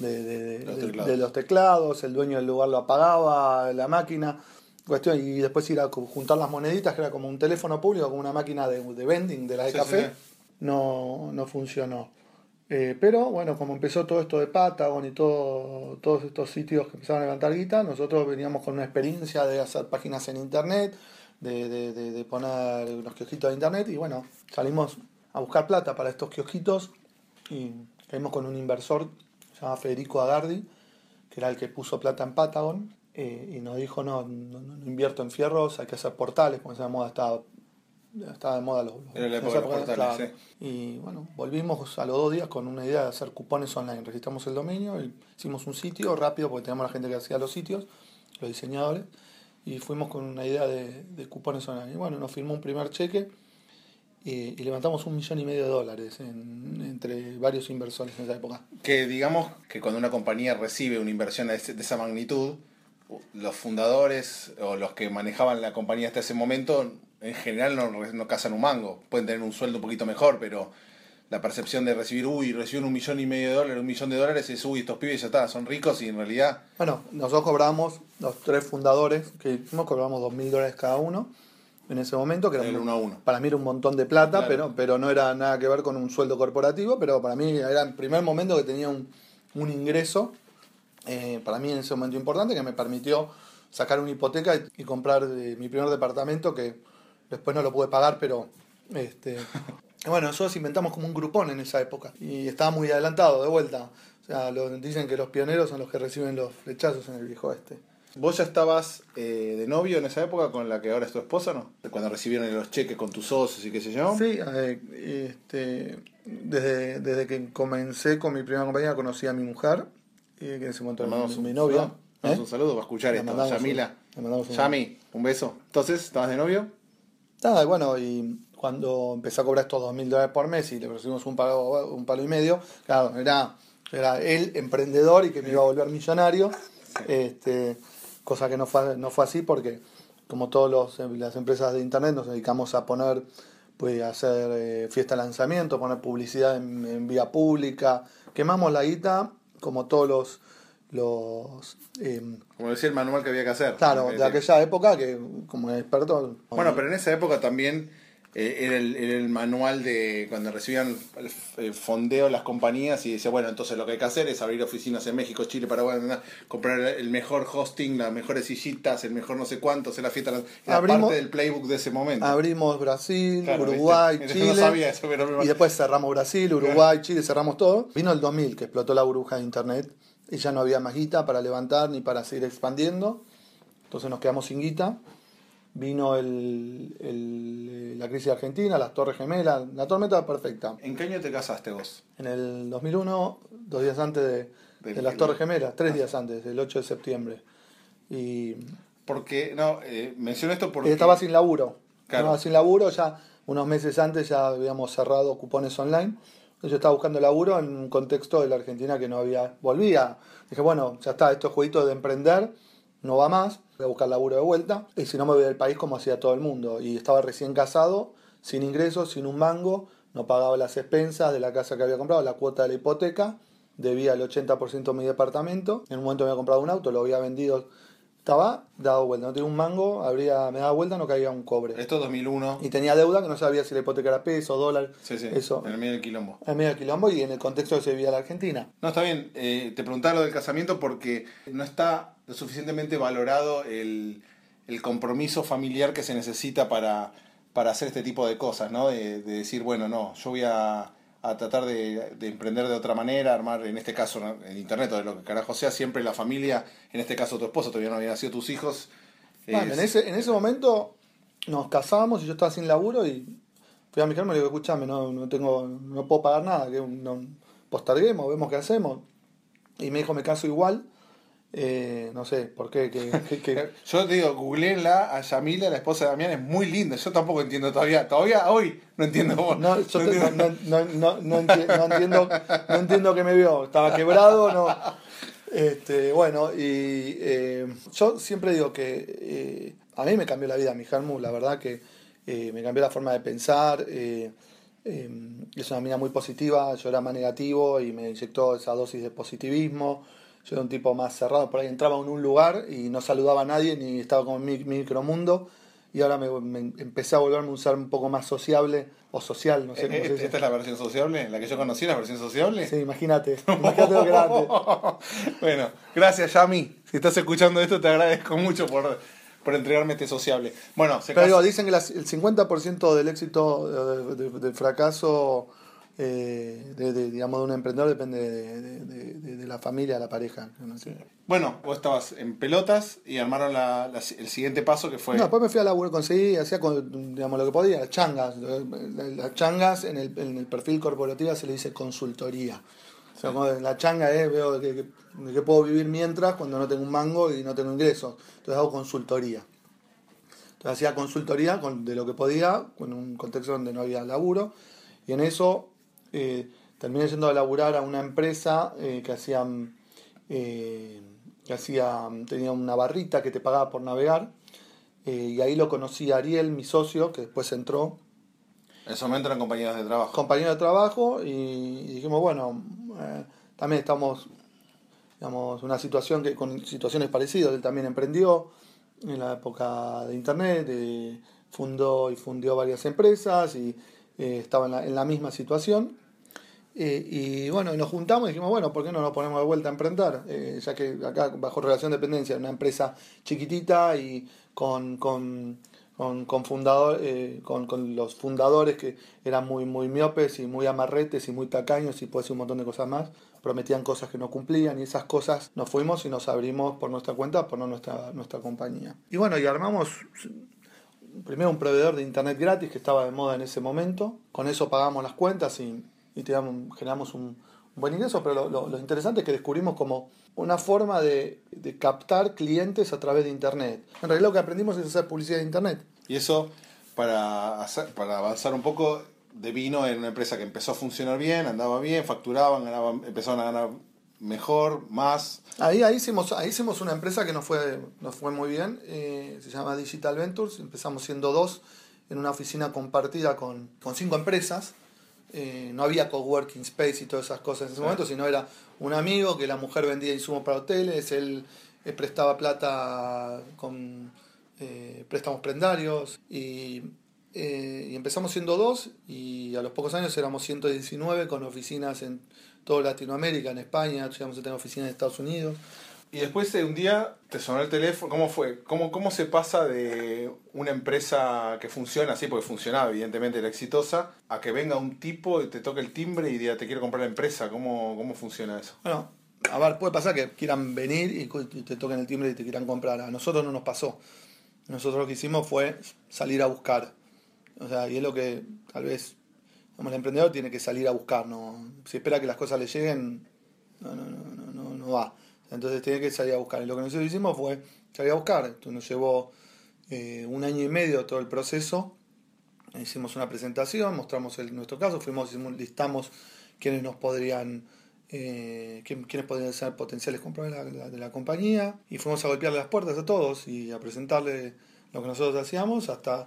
los teclados, el dueño del lugar lo apagaba, la máquina, y después ir a juntar las moneditas, que era como un teléfono público, como una máquina de vending de la de café, sí. No funcionó. Pero bueno, como empezó todo esto de Patagon y todos estos sitios que empezaron a levantar guita, nosotros veníamos con una experiencia de hacer páginas en internet, de poner unos kiosquitos de internet, y bueno, salimos a buscar plata para estos kiosquitos y caímos con un inversor llamado Federico Agardi, que era el que puso plata en Patagon, y nos dijo no invierto en fierros, hay que hacer portales, como esa moda estaba de moda era la época de los portales, claro. Sí. Y bueno, volvimos a los 2 días con una idea de hacer cupones online. Registramos el dominio, hicimos un sitio rápido porque teníamos la gente que hacía los sitios, los diseñadores, y fuimos con una idea de cupones online. Y bueno, nos firmó un primer cheque y levantamos $1,5 million entre varios inversores en esa época. Que digamos que cuando una compañía recibe una inversión de esa magnitud, los fundadores o los que manejaban la compañía hasta ese momento en general no cazan un mango. Pueden tener un sueldo un poquito mejor, pero la percepción de reciben $1,5 million, $1 millón es estos pibes ya está, son ricos, y en realidad... Bueno, nosotros cobramos, los 3 fundadores que hicimos, cobramos $2,000 cada uno en ese momento, que era uno a uno. Para mí era un montón de plata, claro. pero no era nada que ver con un sueldo corporativo, pero para mí era el primer momento que tenía un ingreso, para mí en ese momento importante, que me permitió sacar una hipoteca y comprar mi primer departamento, que después no lo pude pagar, pero bueno, nosotros inventamos como un grupón en esa época y estaba muy adelantado de vuelta. O sea, dicen que los pioneros son los que reciben los flechazos en el viejo oeste. ¿Vos ya estabas de novio en esa época con la que ahora es tu esposa, no? Cuando recibieron los cheques con tus socios y qué sé yo. Sí, desde que comencé con mi primera compañía conocí a mi mujer, que en ese momento era mi novia. Un saludo para escuchar esto. Yamila. Yami, un beso. Entonces, ¿estabas de novio? Bueno, y cuando empecé a cobrar estos $2,000 por mes y le recibimos un palo y medio, claro, era él emprendedor y que me iba a volver millonario. Sí. Cosa que no fue así, porque como todas las empresas de internet nos dedicamos a poner, pues, a hacer fiesta de lanzamiento, poner publicidad en vía pública, quemamos la guita como todos como decía el manual que había que hacer. Claro, de aquella época, que como experto... Bueno, pero en esa época también era el manual de cuando recibían el fondeo las compañías, y decía, bueno, entonces lo que hay que hacer es abrir oficinas en México, Chile, Paraguay, comprar el mejor hosting, las mejores sillitas, el mejor no sé cuánto, hacer la fiesta, era parte del playbook de ese momento. Abrimos Brasil, claro, Uruguay, Chile, no sabía eso, pero... y después cerramos Brasil, Uruguay, Chile, cerramos todo. Vino el 2000, que explotó la burbuja de internet, y ya no había más guita para levantar ni para seguir expandiendo, entonces nos quedamos sin guita. Vino la crisis argentina, las Torres Gemelas, la tormenta perfecta. ¿En qué año te casaste vos? En el 2001, 2 días antes de las Torres Gemelas, 3 días antes, el 8 de septiembre. Y porque, menciono esto porque... Estaba sin laburo. Claro. Estaba sin laburo, ya unos meses antes ya habíamos cerrado cupones online. Entonces yo estaba buscando laburo en un contexto de la Argentina que no volvía. Dije, bueno, ya está, estos jueguitos de emprender no va más, voy a buscar laburo de vuelta, y si no me voy del país como hacía todo el mundo. Y estaba recién casado, sin ingresos, sin un mango, no pagaba las expensas de la casa que había comprado, la cuota de la hipoteca, debía el 80% de mi departamento, en un momento me había comprado un auto, lo había vendido, estaba dado vuelta, no tenía un mango, me daba vuelta, no caía un cobre. Esto es 2001. Y tenía deuda que no sabía si la hipoteca era peso, dólar, Sí, eso. en el medio del quilombo. En medio del quilombo y en el contexto que se vivía la Argentina. No, está bien. Te preguntaba lo del casamiento porque no está lo suficientemente valorado el compromiso familiar que se necesita para hacer este tipo de cosas, ¿no? De decir, bueno, no, yo voy a tratar de emprender de otra manera, armar, en este caso, ¿no? En internet o de lo que carajo sea, siempre la familia, en este caso tu esposo, todavía no habían nacido tus hijos. Bueno, en ese momento nos casamos y yo estaba sin laburo y fui a mi hermano y le digo, escuchame, no puedo pagar nada, que posterguemos, vemos qué hacemos. Y me dijo, me caso igual. No sé, ¿por qué? Yo te digo, googleenla a Yamila, la esposa de Damián, es muy linda. Yo tampoco entiendo todavía hoy no entiendo. No entiendo que me vio, estaba quebrado, no. Bueno, y yo siempre digo que a mí me cambió la vida mi Germu, la verdad que me cambió la forma de pensar. Es una mina muy positiva, yo era más negativo y me inyectó esa dosis de positivismo. Yo era un tipo más cerrado, por ahí entraba en un lugar y no saludaba a nadie ni estaba como en mi micromundo. Y ahora me empecé a volverme un ser un poco más sociable o social, no sé cómo se dice. ¿Esta es la versión sociable? ¿La que yo conocí, la versión sociable? Sí, imagínate lo que era antes. Bueno, gracias Yami. Si estás escuchando esto te agradezco mucho por entregarme este sociable. Bueno, pero digo, dicen que el 50% del éxito, del fracaso digamos, de un emprendedor depende de la familia, de la pareja. No sé. Bueno, vos estabas en pelotas y armaron el siguiente paso que fue... No, después me fui a laburo, conseguí, hacía digamos, lo que podía, las changas. Las changas en el perfil corporativo se le dice consultoría. O sea, como la changa veo de que puedo vivir mientras cuando no tengo un mango y no tengo ingresos. Entonces hago consultoría. Entonces hacía consultoría de lo que podía, con un contexto donde no había laburo. Y en eso terminé yendo a laburar a una empresa tenía una barrita que te pagaba por navegar. Y ahí lo conocí a Ariel, mi socio, que después entró. En ese momento eran compañeros de trabajo. Compañeros de trabajo y dijimos, bueno, también estamos, digamos, una situación con situaciones parecidas. Él también emprendió en la época de internet, fundó y fundió varias empresas y estaba en la misma situación. Y bueno, nos juntamos y dijimos, bueno, ¿por qué no nos ponemos de vuelta a emprender? Ya que acá, bajo relación de dependencia, una empresa chiquitita y con los fundadores que eran muy miopes y muy amarretes y muy tacaños y puede ser un montón de cosas más, prometían cosas que no cumplían y esas cosas nos fuimos y nos abrimos por nuestra cuenta, por nuestra compañía. Y bueno, y armamos primero un proveedor de internet gratis que estaba de moda en ese momento, con eso pagamos las cuentas y generamos un buen ingreso, pero lo interesante es que descubrimos como una forma de captar clientes a través de internet. En realidad lo que aprendimos es hacer publicidad de internet. Y eso, para avanzar un poco, devino en una empresa que empezó a funcionar bien, andaba bien, facturaban, empezaron a ganar mejor, más. Ahí hicimos una empresa que nos fue muy bien, se llama Digital Ventures. Empezamos siendo 2 en una oficina compartida con 5 empresas. No había coworking space y todas esas cosas en ese momento, sino era un amigo que la mujer vendía insumos para hoteles, él prestaba plata con préstamos prendarios y empezamos siendo 2 y a los pocos años éramos 119 con oficinas en toda Latinoamérica, en España, llegamos a tener oficinas en Estados Unidos. Y después un día te sonó el teléfono. ¿Cómo fue? ¿Cómo se pasa de una empresa que funciona así, porque funcionaba, evidentemente era exitosa, a que venga un tipo y te toque el timbre y diga, te quiero comprar la empresa? ¿Cómo funciona eso? Bueno, a ver, puede pasar que quieran venir y te toquen el timbre y te quieran comprar. A nosotros no nos pasó. Nosotros lo que hicimos fue salir a buscar. O sea, y es lo que tal vez, como el emprendedor tiene que salir a buscar. ¿No? Si espera que las cosas le lleguen, no va. Entonces tiene que salir a buscar. Y lo que nosotros hicimos fue salir a buscar. Entonces nos llevó 1 año y medio todo el proceso. Hicimos una presentación, mostramos nuestro caso, listamos quiénes nos podrían quiénes podrían ser potenciales compradores de la compañía, y fuimos a golpearle las puertas a todos y a presentarle lo que nosotros hacíamos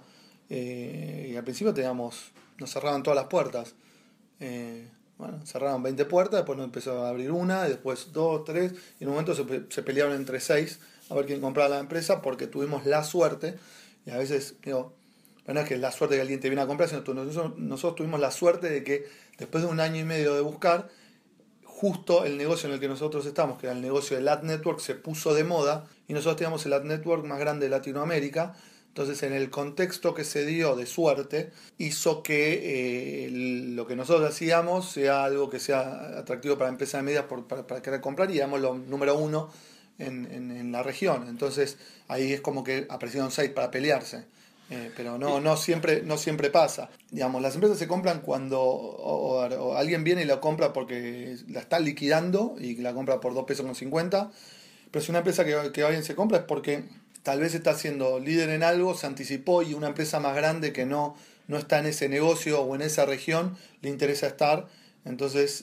y al principio nos cerraban todas las puertas. Cerraron 20 puertas, después nos empezó a abrir una, y después 2, 3, y en un momento se pelearon entre 6 a ver quién compraba la empresa, porque tuvimos la suerte, y a veces, no es que la suerte de que alguien te viene a comprar, sino nosotros tuvimos la suerte de que después de un año y medio de buscar, justo el negocio en el que nosotros estamos, que era el negocio del Ad Network, se puso de moda, y nosotros teníamos el Ad Network más grande de Latinoamérica. Entonces, en el contexto que se dio de suerte, hizo que lo que nosotros hacíamos sea algo que sea atractivo para empresas de medias para querer comprar, y éramos los número 1 en la región. Entonces, ahí es como que aparecieron 6 para pelearse. Pero no siempre pasa. Digamos, las empresas se compran cuando o alguien viene y la compra porque la está liquidando y la compra por 2,50 pesos. Pero si una empresa que alguien se compra es porque tal vez está siendo líder en algo, se anticipó, y una empresa más grande que no está en ese negocio o en esa región le interesa estar. Entonces,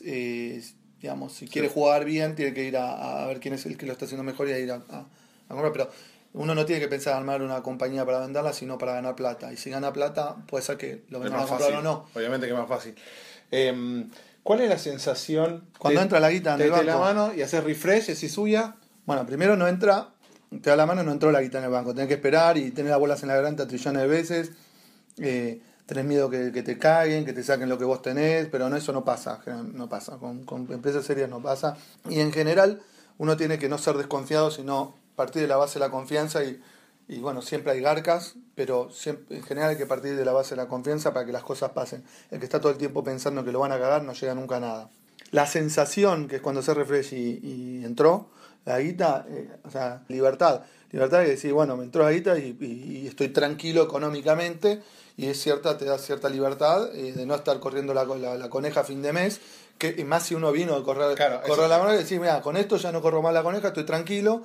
si quiere jugar bien, tiene que ir a ver quién es el que lo está haciendo mejor y a ir a comprar. Pero uno no tiene que pensar en armar una compañía para venderla, sino para ganar plata. Y si gana plata, puede ser que lo vendan a comprar o no. Obviamente que es más fácil. ¿Cuál es la sensación cuando entra la guita en el banco? Te la mano y haces refresh, es suya. Bueno, primero no entra, te da la mano y no entró la guita en el banco. Tenés que esperar y tener las bolas en la garganta trillones de veces. Tenés miedo que te caguen, que te saquen lo que vos tenés, pero eso no pasa. No pasa. Con empresas serias no pasa. Y en general, uno tiene que no ser desconfiado, sino partir de la base de la confianza. Y bueno, siempre hay garcas, pero en general hay que partir de la base de la confianza para que las cosas pasen. El que está todo el tiempo pensando que lo van a cagar no llega nunca a nada. La sensación, que es cuando se refresh y entró la guita, libertad. Libertad es decir, bueno, me entró la guita y estoy tranquilo económicamente, y te da cierta libertad de no estar corriendo la coneja a fin de mes, que más si uno vino a correr la coneja y decir, mira, con esto ya no corro más la coneja, estoy tranquilo.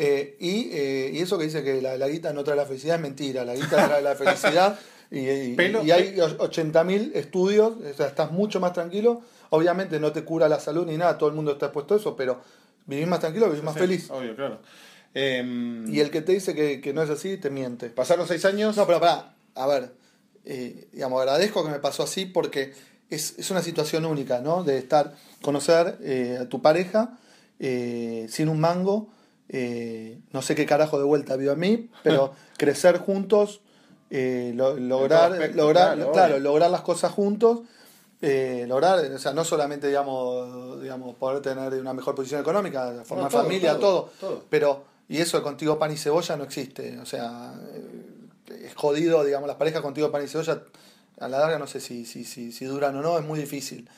Y eso que dice que la guita no trae la felicidad es mentira. La guita trae la felicidad y hay 80.000 estudios, o sea, estás mucho más tranquilo. Obviamente no te cura la salud ni nada, todo el mundo está expuesto a eso, pero vivís más tranquilo, vivís más feliz. Obvio, claro. Y el que te dice que no es así, te miente. ¿Pasaron 6 años? No, pero pará, a ver, agradezco que me pasó así, porque es una situación única, ¿no? De conocer a tu pareja sin un mango. No sé qué carajo de vuelta vio a mí, pero crecer juntos, lograr las cosas juntos, o sea, no solamente digamos poder tener una mejor posición económica, formar familia, todo, pero y eso de contigo pan y cebolla no existe. O sea, es jodido, digamos, las parejas contigo pan y cebolla a la larga no sé si duran o no, es muy difícil.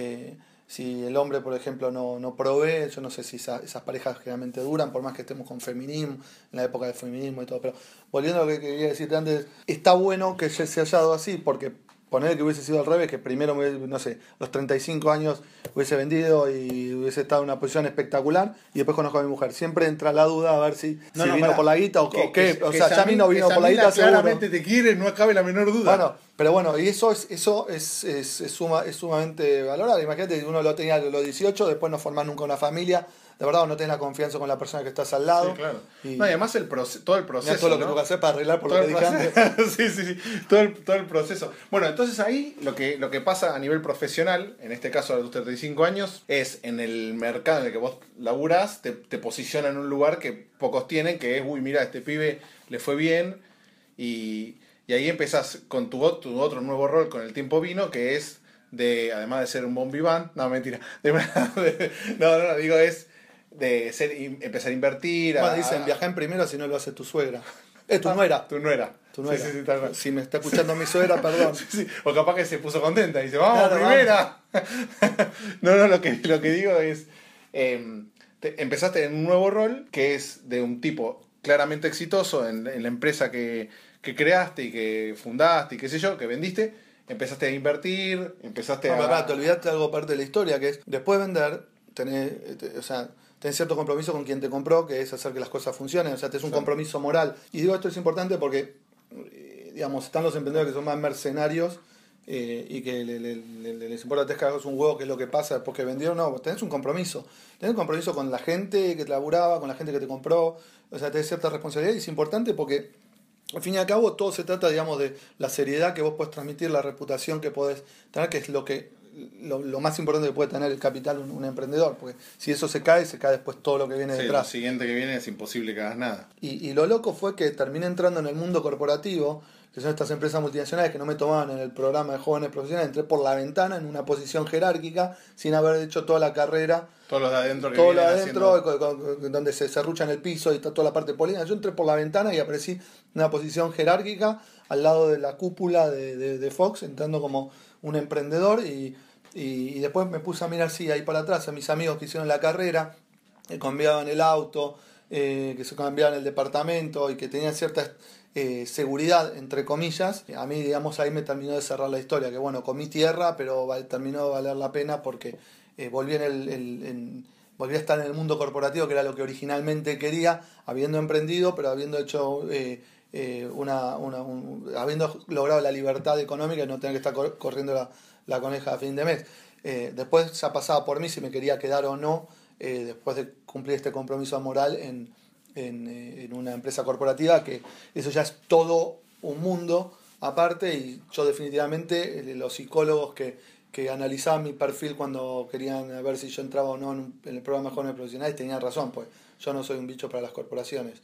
Si el hombre, por ejemplo, no provee, yo no sé si esas parejas generalmente duran, por más que estemos con feminismo, en la época del feminismo y todo. Pero volviendo a lo que quería decirte antes, está bueno que se haya dado así, porque poner que hubiese sido al revés, que primero, no sé, los 35 años hubiese vendido y hubiese estado en una posición espectacular, y después conozco a mi mujer. Siempre entra la duda a ver si vino por la guita o qué. O sea, ya no vino por la guita, seguro. Claramente te quiere, no cabe la menor duda. Bueno, pero bueno, y eso es sumamente valorable. Imagínate que uno lo tenía a los 18, después no formás nunca una familia, de verdad, no tenés la confianza con la persona que estás al lado. Sí, claro. Y además todo el proceso. Todo lo que tengo que hacer para arreglar por todo lo que dije antes. Sí. Todo el proceso. Bueno, entonces ahí lo que pasa a nivel profesional, en este caso a los 35 años, es en el mercado en el que vos laburás, te posiciona en un lugar que pocos tienen, que es, uy, mira, a este pibe le fue bien, y ahí empezás con tu otro nuevo rol con el tiempo vino, que es además de ser un bon vivant, no, mentira, digo, es de empezar a invertir. Dicen, viaja en primera si no lo hace tu suegra. Tu nuera. Tu nuera. Sí, tal vez. Si me está escuchando mi suegra, perdón. Sí. O capaz que se puso contenta y dice, vamos, primera. No, lo que digo es, empezaste en un nuevo rol que es de un tipo claramente exitoso en la empresa que creaste y que fundaste y qué sé yo, que vendiste. Empezaste a invertir, te olvidaste algo parte de la historia, que es, después de vender, tenés cierto compromiso con quien te compró, que es hacer que las cosas funcionen. O sea, es un compromiso moral. Y digo, esto es importante porque, digamos, están los emprendedores que son más mercenarios y que les importa 3 carajos un huevo, que es lo que pasa después que vendieron. No, tenés un compromiso. Tenés un compromiso con la gente que te laburaba, con la gente que te compró. O sea, tenés cierta responsabilidad y es importante porque al fin y al cabo todo se trata, digamos, de la seriedad que vos podés transmitir, la reputación que podés tener, que es lo más importante que puede tener el capital un emprendedor, porque si eso se cae después todo lo que viene Sí, detrás. lo siguiente que viene es imposible que hagas nada. Y lo loco fue que terminé entrando en el mundo corporativo, que son estas empresas multinacionales que no me tomaban en el programa de jóvenes profesionales. Entré por la ventana en una posición jerárquica sin haber hecho toda la carrera. Todos los de adentro que Todo lo vienen adentro, haciendo- donde se serrucha en el piso y está toda la parte política. Yo entré por la ventana y aparecí en una posición jerárquica al lado de la cúpula de Fox, entrando como un emprendedor y después me puse a mirar ahí para atrás a mis amigos que hicieron la carrera, que cambiaban el auto, que se cambiaban el departamento y que tenían cierta seguridad, entre comillas. A mí, digamos, ahí me terminó de cerrar la historia, que bueno, comí tierra, pero terminó de valer la pena porque volví volví a estar en el mundo corporativo, que era lo que originalmente quería, habiendo emprendido, pero habiendo hecho habiendo logrado la libertad económica y no tener que estar corriendo la coneja a fin de mes. Después ya pasaba por mí si me quería quedar o no, después de cumplir este compromiso moral en una empresa corporativa, que eso ya es todo un mundo aparte. Y yo definitivamente, los psicólogos que analizaban mi perfil cuando querían ver si yo entraba o no en el programa de jóvenes profesionales tenían razón, pues yo no soy un bicho para las corporaciones.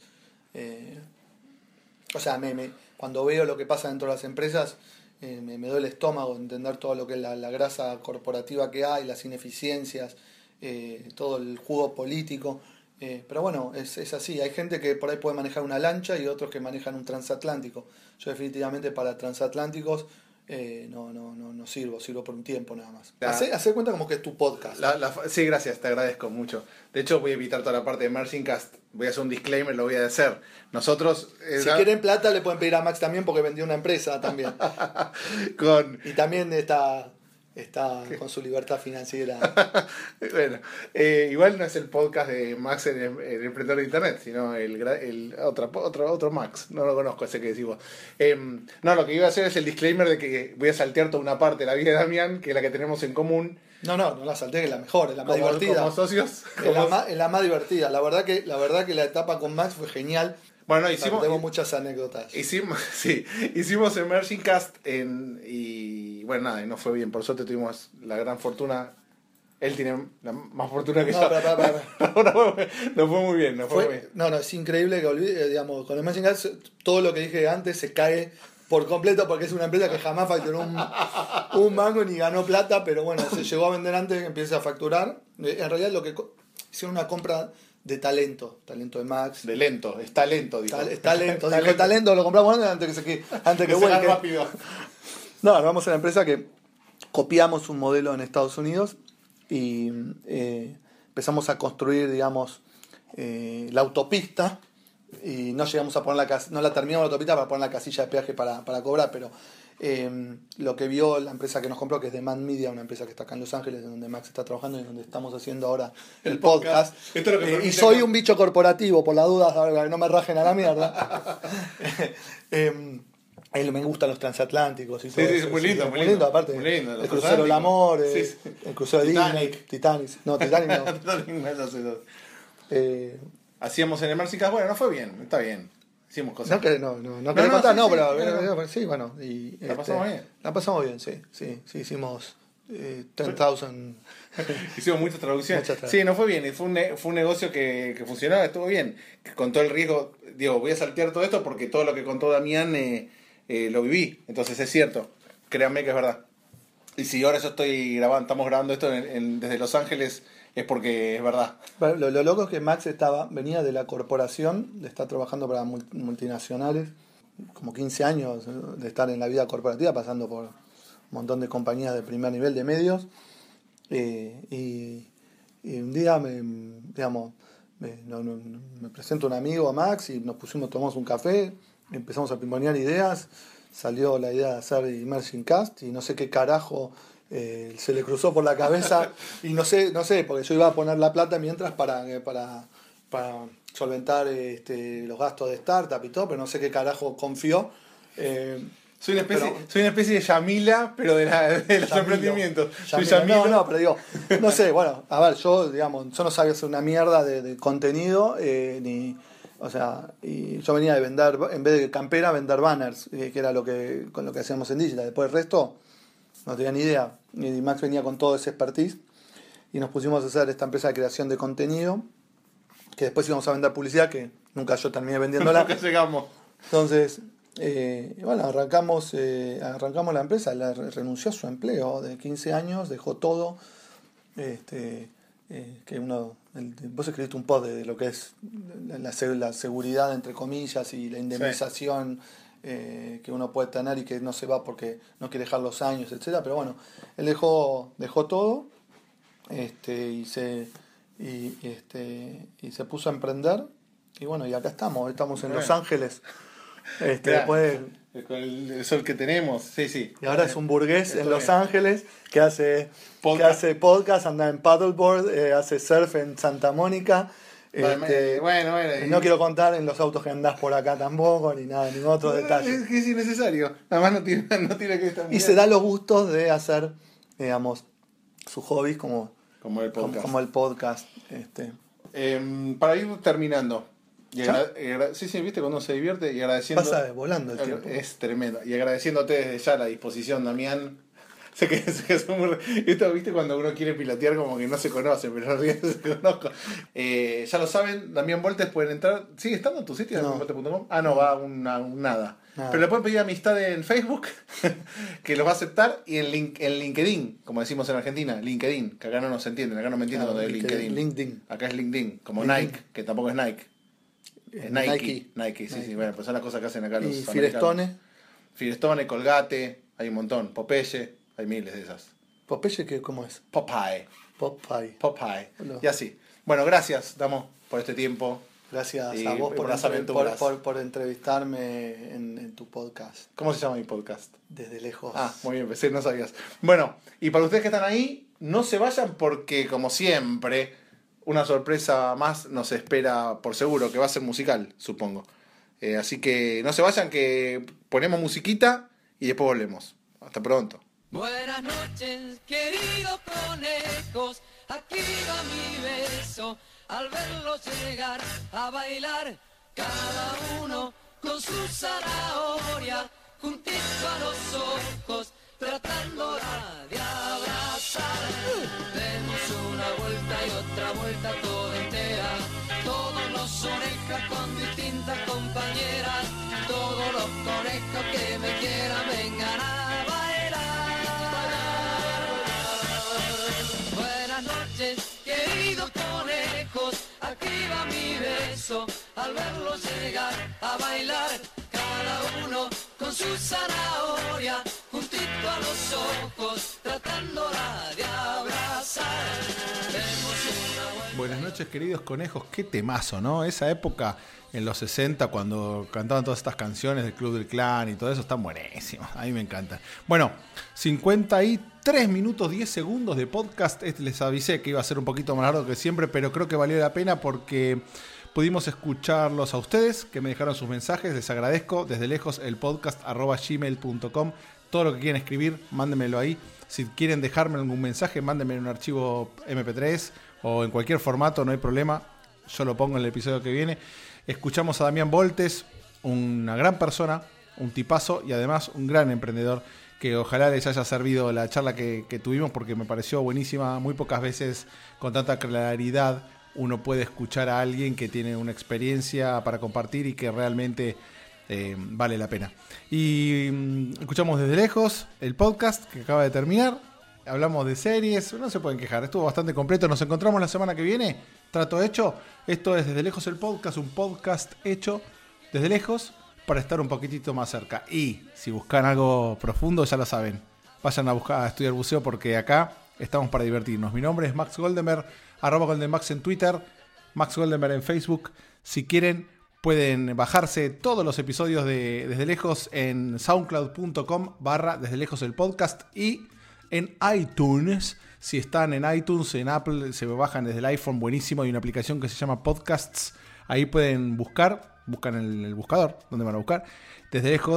O sea, cuando veo lo que pasa dentro de las empresas, me duele el estómago entender todo lo que es la grasa corporativa que hay, las ineficiencias, todo el jugo político. Pero bueno, es así. Hay gente que por ahí puede manejar una lancha y otros que manejan un transatlántico. Yo definitivamente para transatlánticos no sirvo por un tiempo nada más. Hacé cuenta como que es tu podcast. Sí, gracias, te agradezco mucho. De hecho, voy a evitar toda la parte de Merging Cast. Voy a hacer un disclaimer, lo voy a hacer. Nosotros... Si quieren plata, le pueden pedir a Max también porque vendió una empresa también. Y también está con su libertad financiera. Bueno, igual no es el podcast de Max, el emprendedor de internet, sino otro Max. No lo conozco, ese que decís vos. No, lo que iba a hacer es el disclaimer de que voy a saltear toda una parte de la vida de Damián, que es la que tenemos en común. No la salté, que es la mejor, es la más divertida. Como socios. Es la más divertida. La verdad que la etapa con Max fue genial. Bueno, tengo muchas anécdotas. Hicimos Emerging Cast y bueno, nada, y no fue bien. Por suerte tuvimos la gran fortuna. Él tiene la más fortuna que yo. No fue muy bien. No, es increíble que digamos, con Emerging Cast todo lo que dije antes se cae por completo porque es una empresa que jamás facturó un mango ni ganó plata, pero bueno, se llegó a vender antes de que empiece a facturar. En realidad hicieron una compra de talento de Max. Está lento, dijo. Está lento, dijo talento, lo compramos antes que vuelque. Rápido. No, vamos a la empresa que copiamos un modelo en Estados Unidos y empezamos a construir, digamos, la autopista y no llegamos a poner no la terminamos la autopista para poner la casilla de peaje para cobrar, pero lo que vio la empresa que nos compró, que es Demand Media, una empresa que está acá en Los Ángeles, donde Max está trabajando y donde estamos haciendo ahora el podcast. Esto es lo que y soy un bicho corporativo, por las dudas, que no me rajen a la mierda. A él me gustan los transatlánticos y todo eso. Muy lindo, aparte. Muy lindo, el crucero del amor, sí. el crucero de Titanic. No, Titanic no. Hacíamos en Emerging Cast, bueno, no fue bien, está bien. Hicimos cosas. No querés contar, pero sí, bueno. Y, la pasamos bien. La pasamos bien, sí. Hicimos 10,000. Hicimos muchas traducciones. Sí, no fue bien. Fue un negocio que funcionaba, estuvo bien. Con todo el riesgo, voy a saltear todo esto porque todo lo que contó Damián lo viví. Entonces es cierto. Créanme que es verdad. Y si ahora yo estamos grabando esto desde Los Ángeles, es porque es verdad. Lo loco es que Max venía de la corporación, de estar trabajando para multinacionales, como 15 años de estar en la vida corporativa, pasando por un montón de compañías de primer nivel de medios. Y un día me presento un amigo a Max y tomamos un café, empezamos a pimponear ideas, salió la idea de hacer Emerging Cast y no sé qué carajo se le cruzó por la cabeza y no sé, porque yo iba a poner la plata mientras para solventar los gastos de startup y todo, pero no sé qué carajo confió. Soy una especie de Yamila, pero de los emprendimientos. Soy Yamilo. Yamilo. No, pero digo, no sé, bueno, a ver, yo no sabía hacer una mierda de contenido, o sea, y yo venía de vender, en vez de campera, vender banners, que era con lo que hacíamos en Digital. Después el resto, no tenía ni idea. Y Max venía con todo ese expertise y nos pusimos a hacer esta empresa de creación de contenido, que después íbamos a vender publicidad, que nunca yo terminé vendiéndola. Nunca llegamos. Entonces, bueno, arrancamos la empresa, renunció a su empleo de 15 años, dejó todo. Vos escribiste un post de lo que es la seguridad, entre comillas, y la indemnización que uno puede tener y que no se va porque no quiere dejar los años, etcétera. Pero bueno, él dejó todo y se puso a emprender. Y bueno, y acá estamos en Los Ángeles. Después Con el sol que tenemos, sí. y ahora es un burgués en Los Ángeles que hace podcast, anda en paddleboard, hace surf en Santa Mónica. Bueno. No quiero contar en los autos que andás por acá tampoco, ni nada, ni otro detalle. Es que es innecesario. Además no tiene que estar muy Y se da los gustos de hacer, digamos, sus hobbies como el podcast. como el podcast. Para ir terminando. Sí, viste cuando uno se divierte y agradeciendo. Pasa volando el tiempo. Es tremendo. Y agradeciénute desde ya la disposición, Damián. Sé que son muy... Esto, viste, cuando uno quiere pilotear como que no se conoce, pero en realidad se conozco. Ya lo saben, Damián Voltes pueden entrar. ¿Sigue estando en tu sitio? No. damianvoltes.com? No, va un nada. Pero le pueden pedir amistad en Facebook, que los va a aceptar, y en LinkedIn, como decimos en Argentina, LinkedIn, que acá no nos entienden, acá no me entienden cuando es LinkedIn. Acá es LinkedIn, como LinkedIn. Nike, que tampoco es Nike. Es Nike, sí. Bueno, pues son las cosas que hacen acá los Y americanos. Firestone, Colgate, hay un montón. Popeye, hay miles de esas. Popeye, ¿cómo es? Popeye. Hola. Y así. Bueno, gracias, Damo, por este tiempo. Gracias Y a vos por las aventuras. por entrevistarme en tu podcast. ¿Cómo se llama mi podcast? Desde lejos. Muy bien, pensé, no sabías. Bueno, y para ustedes que están ahí, no se vayan porque, como siempre, una sorpresa más nos espera por seguro, que va a ser musical, supongo. Así que no se vayan, que ponemos musiquita y después volvemos. Hasta pronto. Buenas noches, queridos conejos, aquí va mi beso, al verlos llegar a bailar, cada uno con su zanahoria, juntito a los ojos, tratándola de abrazar. Demos una vuelta y otra vuelta toda entera, todos los orejas con distintas compañeras, todos los conejos que me quieran vengan a bailar. Buenas noches, queridos conejos, aquí va mi beso, al verlos llegar a bailar, cada uno con su zanahoria, juntito a los ojos, tratándola de abrazar. Buenas noches, queridos conejos. Qué temazo, ¿no? Esa época en los 60, cuando cantaban todas estas canciones del Club del Clan y todo eso, están buenísimas. A mí me encantan. Bueno, 53 minutos 10 segundos de podcast. Les avisé que iba a ser un poquito más largo que siempre, pero creo que valió la pena porque pudimos escucharlos a ustedes, que me dejaron sus mensajes. Les agradezco. Desde lejos, el podcast @gmail.com. Todo lo que quieran escribir, mándenmelo ahí. Si quieren dejarme algún mensaje, mándenme en un archivo MP3 o en cualquier formato, no hay problema. Yo lo pongo en el episodio que viene. Escuchamos a Damián Voltes, una gran persona, un tipazo y además un gran emprendedor, que ojalá les haya servido la charla que tuvimos, porque me pareció buenísima. Muy pocas veces con tanta claridad uno puede escuchar a alguien que tiene una experiencia para compartir y que realmente vale la pena. Y escuchamos Desde Lejos, el podcast que acaba de terminar. Hablamos de series, no se pueden quejar, estuvo bastante completo. Nos encontramos la semana que viene. Trato hecho. Esto es Desde Lejos el podcast, un podcast hecho desde lejos para estar un poquitito más cerca. Y si buscan algo profundo, ya lo saben, vayan a estudiar buceo, porque acá estamos para divertirnos. Mi nombre es Max Goldenberg, @GoldenMax en Twitter, Max Goldenberg en Facebook. Si quieren, pueden bajarse todos los episodios de Desde Lejos en soundcloud.com/Desde Lejos el podcast, y en iTunes. Si están en iTunes, en Apple, se bajan desde el iPhone, buenísimo. Hay una aplicación que se llama Podcasts. Ahí pueden buscan en el buscador, donde van a buscar Desde Lejos,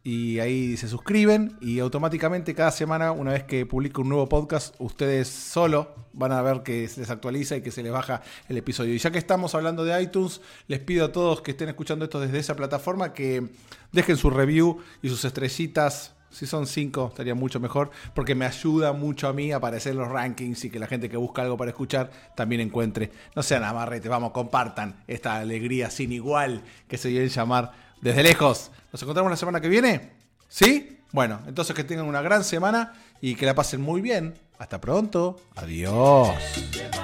y ahí se suscriben y automáticamente cada semana, una vez que publico un nuevo podcast, ustedes solo van a ver que se les actualiza y que se les baja el episodio. Y ya que estamos hablando de iTunes, les pido a todos que estén escuchando esto desde esa plataforma que dejen su review y sus estrellitas. Si son 5 estaría mucho mejor, porque me ayuda mucho a mí a aparecer en los rankings y que la gente que busca algo para escuchar también encuentre. No sean amarretes, vamos, compartan esta alegría sin igual que se viene a llamar Desde Lejos. ¿Nos encontramos la semana que viene? ¿Sí? Bueno, entonces que tengan una gran semana y que la pasen muy bien. Hasta pronto. Adiós.